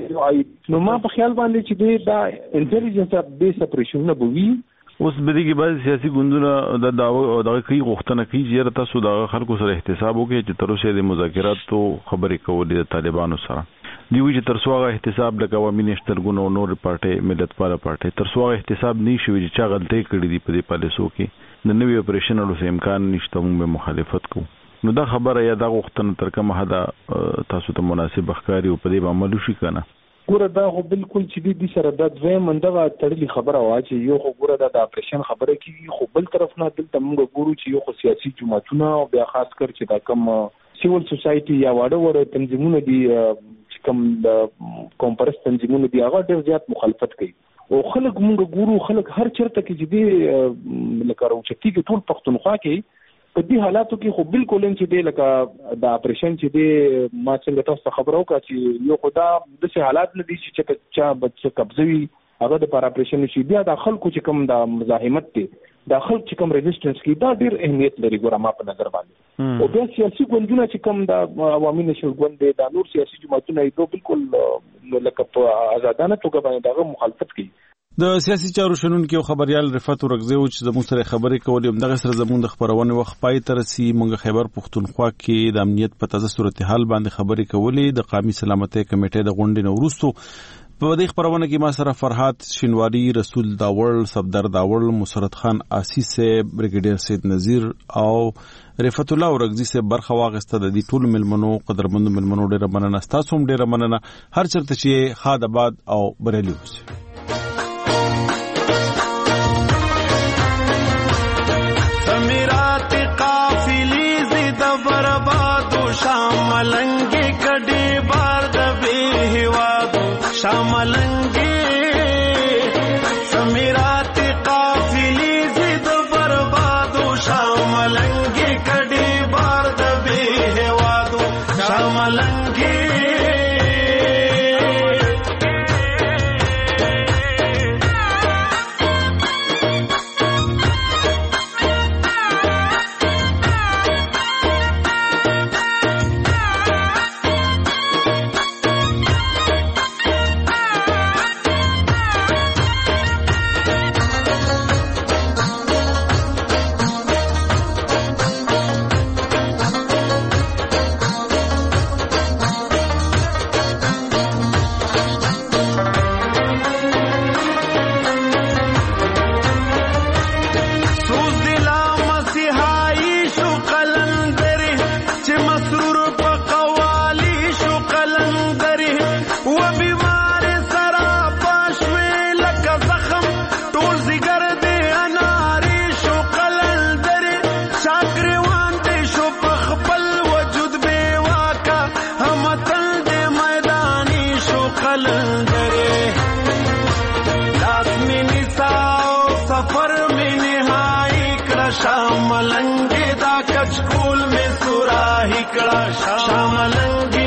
S13: کې نو ما په خیال باندې چې دا انټيليجنس بیس اپریشن نه بوي
S2: اوس به دې کې بعض سیاسي ګوندونه د داوا او دغه کوي غوښتنه کوي چې تاسو د خلکو سره احتساب وکړي چې تر اوسه د مذاکراتو خبرې کولې د طالبانو سره دی وی چې تر څو هغه احتساب د قومي نشترګونو نور پارټي ملت پاله پارټي تر څو هغه احتساب نشي وي چې غلطي کړې دي په دې پالیسو کې د نوې اپریشن له امکان نشته موږ مخالفت کوو نو دا خبره یا دا غوښتنه تر کومه حدا تاسو ته مناسب ښکاری او په دې عمل شي کنه
S13: ګوره دا خو بالکل چې دې سره د دوه منډه تړلې خبره وا چې یو خو ګوره د اپریشن خبره کیږي خو بل طرف نه دلته موږ ګورو چې یو خو سیاسي جماعتونه او بیا خاص کر چې دا کم سیول سوسایټي یا واړه تنظیمونه دي چې کوم د کمپرس تنظیمونه دي هغه ډېر زیات مخالفت کوي او خلک موږ ګورو خلک هر چرته کې چې دې لکه راوچتي کې ټول پښتونخوا کې په دې حالاتو کې خو بالکل چې دې لکه د اپریشن چې دې ما څنګه تاسو خبرو کا چې یو خدا د څه حالات نه دي چې چا بچ قبضوي هغه د پر اپریشن شي بیا د خلکو چې کوم د مزاحمت دي د خلک چې کوم ریزिस्टنس کې دا ډېر اهمیت لري ګوره ما په نظر باندې او بیا سیاسي ګوندونه چې کوم د عوامي نشل ګوند دي د نور سیاسي جماعتونه یې بالکل لکه په آزادانه توګه باندې دغه مخالفت کوي
S2: د سیاسي چارو شنونکو او خبريال رفعت اورغزي او چې زموږ سره خبرې کولې دغه سره زموږ د خبرونه وخت پای تر سي موږ خیبر پختونخوا کې د امنیت په تازه صورتحال باندې خبرې کولې د قومي سلامتۍ کمیټې د غونډې نو وروسته په دې خبرونه کې ما سره فرحات شینواری رسول داول صفدر داول مسرت خان آسی سے بریګیډیر سید نذیر او رفعت الله اورغزي سے برخه واغسته د دې ټول ملمنو قدرمند ملمنو ډیره مننه تاسو هم ډیره مننه هر چرته چې خاد آباد او بریلی اوسئ
S14: بربادو شام ملنګي کډي بار د به هوا شاملنگی سمیرات قافلی زید بربادو شاملنگی کڑی بار دبی هوادو شاملنگی شاملنگی دا کچکول میں سوراہی کڑا شاملنگی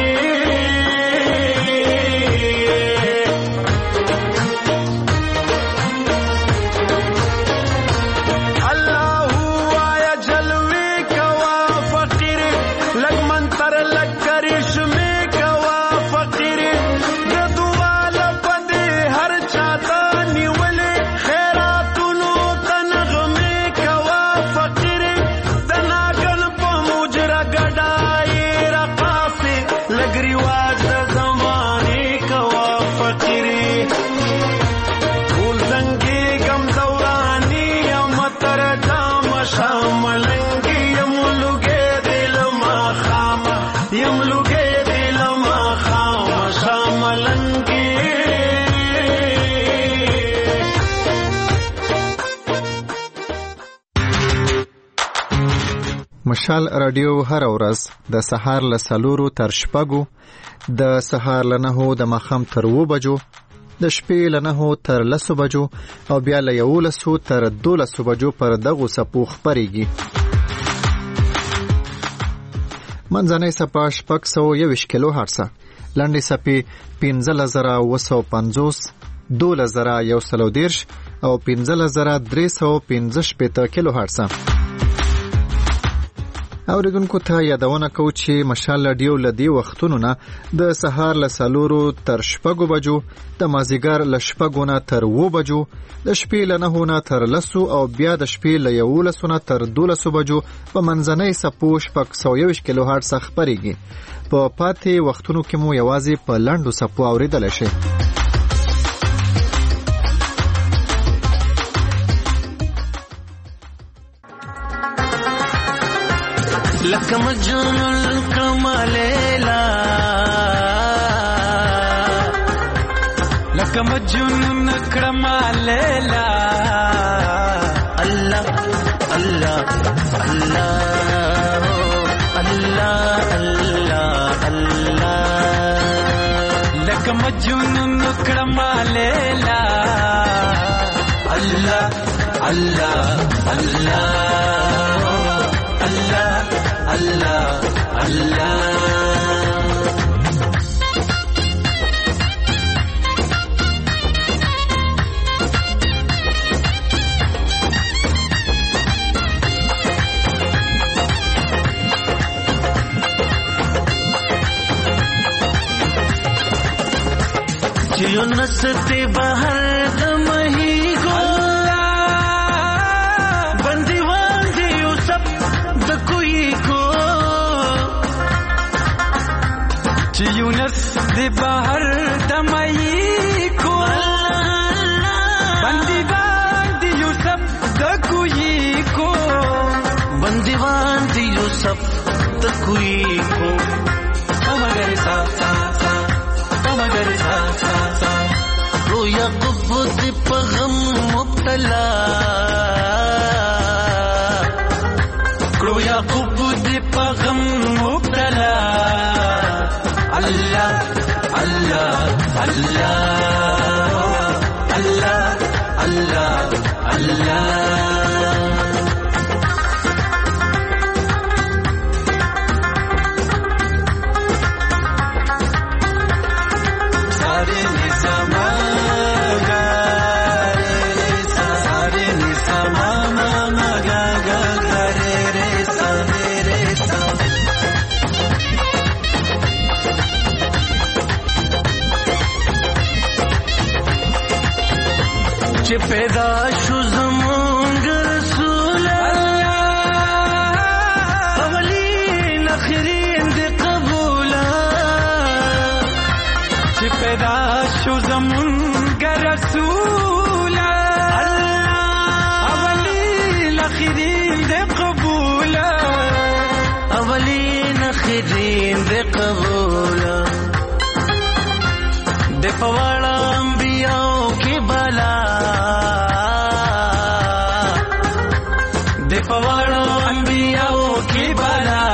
S14: اللہ آیا جلوے کوا فقیر لگ منتر لگ کرش میں کوا فقیر گدوال پدے ہر چاہتا نیولے خیراتونو تنغ میں کوا فقیر دناگل پا مجرہ گڑائی رقاسی لگ رواج زمانی کوا فقیری پھول زنگی گم دورانی امتر جام شاملنگی یملوگے دل ما خام یملوگے دل ما خام شاملنگی
S15: مشال رادیو هر ورځ د سهار له 4 تر 6 د سهار له 9 د ماښام تر 2 بجو د شپې له 9 تر 10 بجو او بیا له 11 تر 12 بجو پر دغه سپو خبريږي منځنۍ سپا 621 کیلو هرتز لنډې سپې 15950 12110 او 15315 کیلو هرتز اوریدونکو ته یادونه کو چې مشال رادیو لدی وختونو نه د سهار له 4 تر 6 بجو د مازیګر له 6 نه تر 2 بجو د شپې له 9 نه تر 10 او بیا د شپې له 11 نه تر 12 بجو په منځنۍ سپو 621 کیلو هرتز خبريږي په پاتې وختونو کې مو یوازې په لنډو سپو اوریدل شي
S14: لکه مجنون کمالیلا لکه مجنون کمالیلا الله الله الله الله الله الله لکه مجنون کمالیلا الله الله الله Allah Allah जियो नसते बाहर दमही को बंदी वांदी यू सब दकुई को जियो नसते बाहर दमही को बंदी वांदी यू सब दकुई को बंदी वांदी यू सब दकुई को हमारे साथ मगर रोया कुबुद पगम मुब्तला रोया कुबुद पगम मुब्तला अल्लाह अल्लाह अल्लाह چې پیدا شو زمونږ رسول اولین اخرین دې قبولا چې پیدا شو زمونږ رسول اولین اخرین دې قبولا اولین اخرین دې قبولا دې پواړه انبیاء کی بلا پواړو انبیاءو کی بلا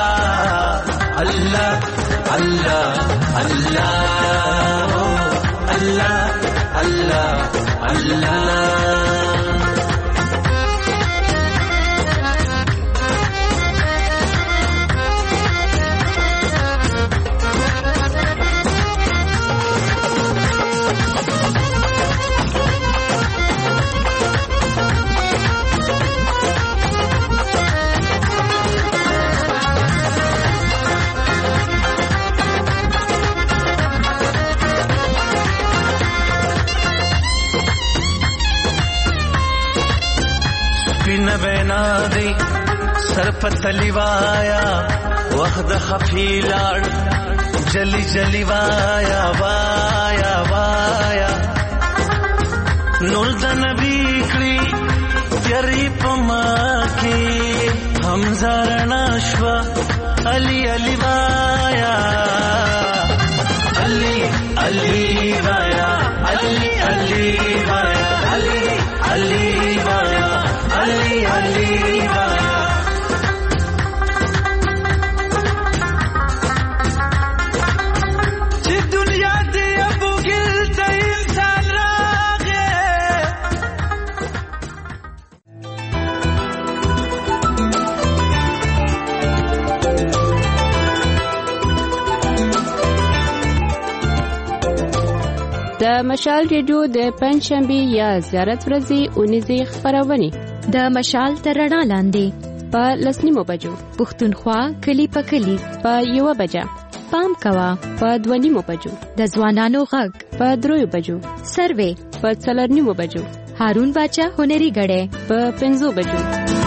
S14: الله الله الله الله الله الله بینا دی سر پتلی وایا وخت خفیلاړ جلی جلی وایا وایا وایا نور د نبی کړي تیری پما کې حمزه رڼا شوا علی علی وایا علی علی وایا علی علی وایا علی علی وایا علی علی وایا چې دنیا دې ابو ګل ته انسان راغې
S16: د مشال ریډیو د پنځشنبه یا زیارت ورځې اونیزه خبرونه
S17: د مشال تر رڼا لاندې
S16: په لسنیمو بجو
S17: پښتونخوا کلی په کلی
S16: په یو بجا
S17: پام کوا
S16: په دونیمو بجو
S17: د ځوانانو غږ
S16: په دریو بجو
S17: سروې
S16: په څلورنیمو بجو
S17: هارون باچا هنري غړې
S16: په 5 بجو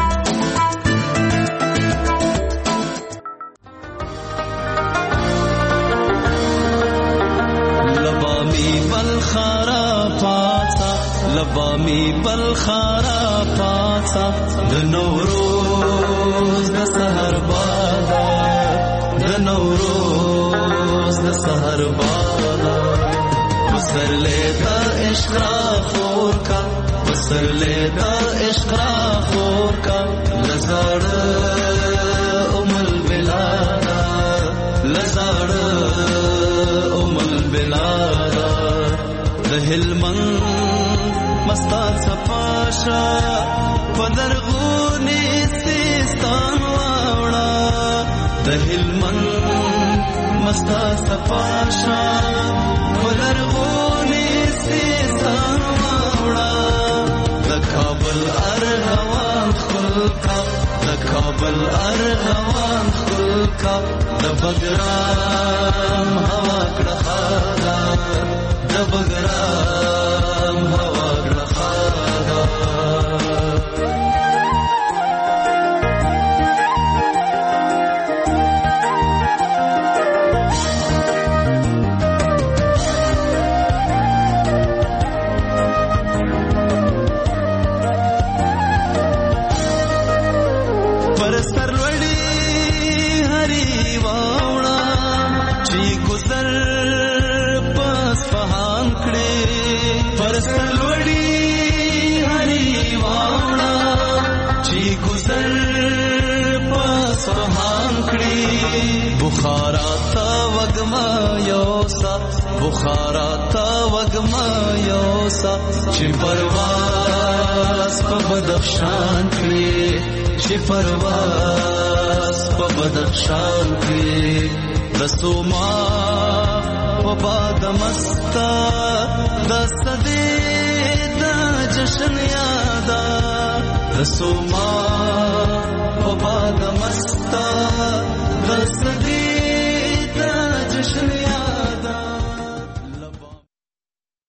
S14: لبامی بلخارا پاتا د نوروز د سحر بادا د نوروز د سحر بادا وسر لیدا عشق را خور کا وسر لیدا عشق را خور کا لزړ ام البلادا لزړ ام البلادا د هلمند مستا صفاشا پدرغونی سیستان واوڑا د هلمند مستا صفاشا پدرغونی سیستان واوڑا د کابل ارغوان خلقا د کابل ارغوان خلقا د بګرام هوا کړه د بګرام هوا بخارا تا وگما یوسا چی پرواز پا بدخشان کلی چی پرواز پا بدخشان کلی دستو ما و باد مستا صدې د جشن یادا رسوما په باد مستا د صدې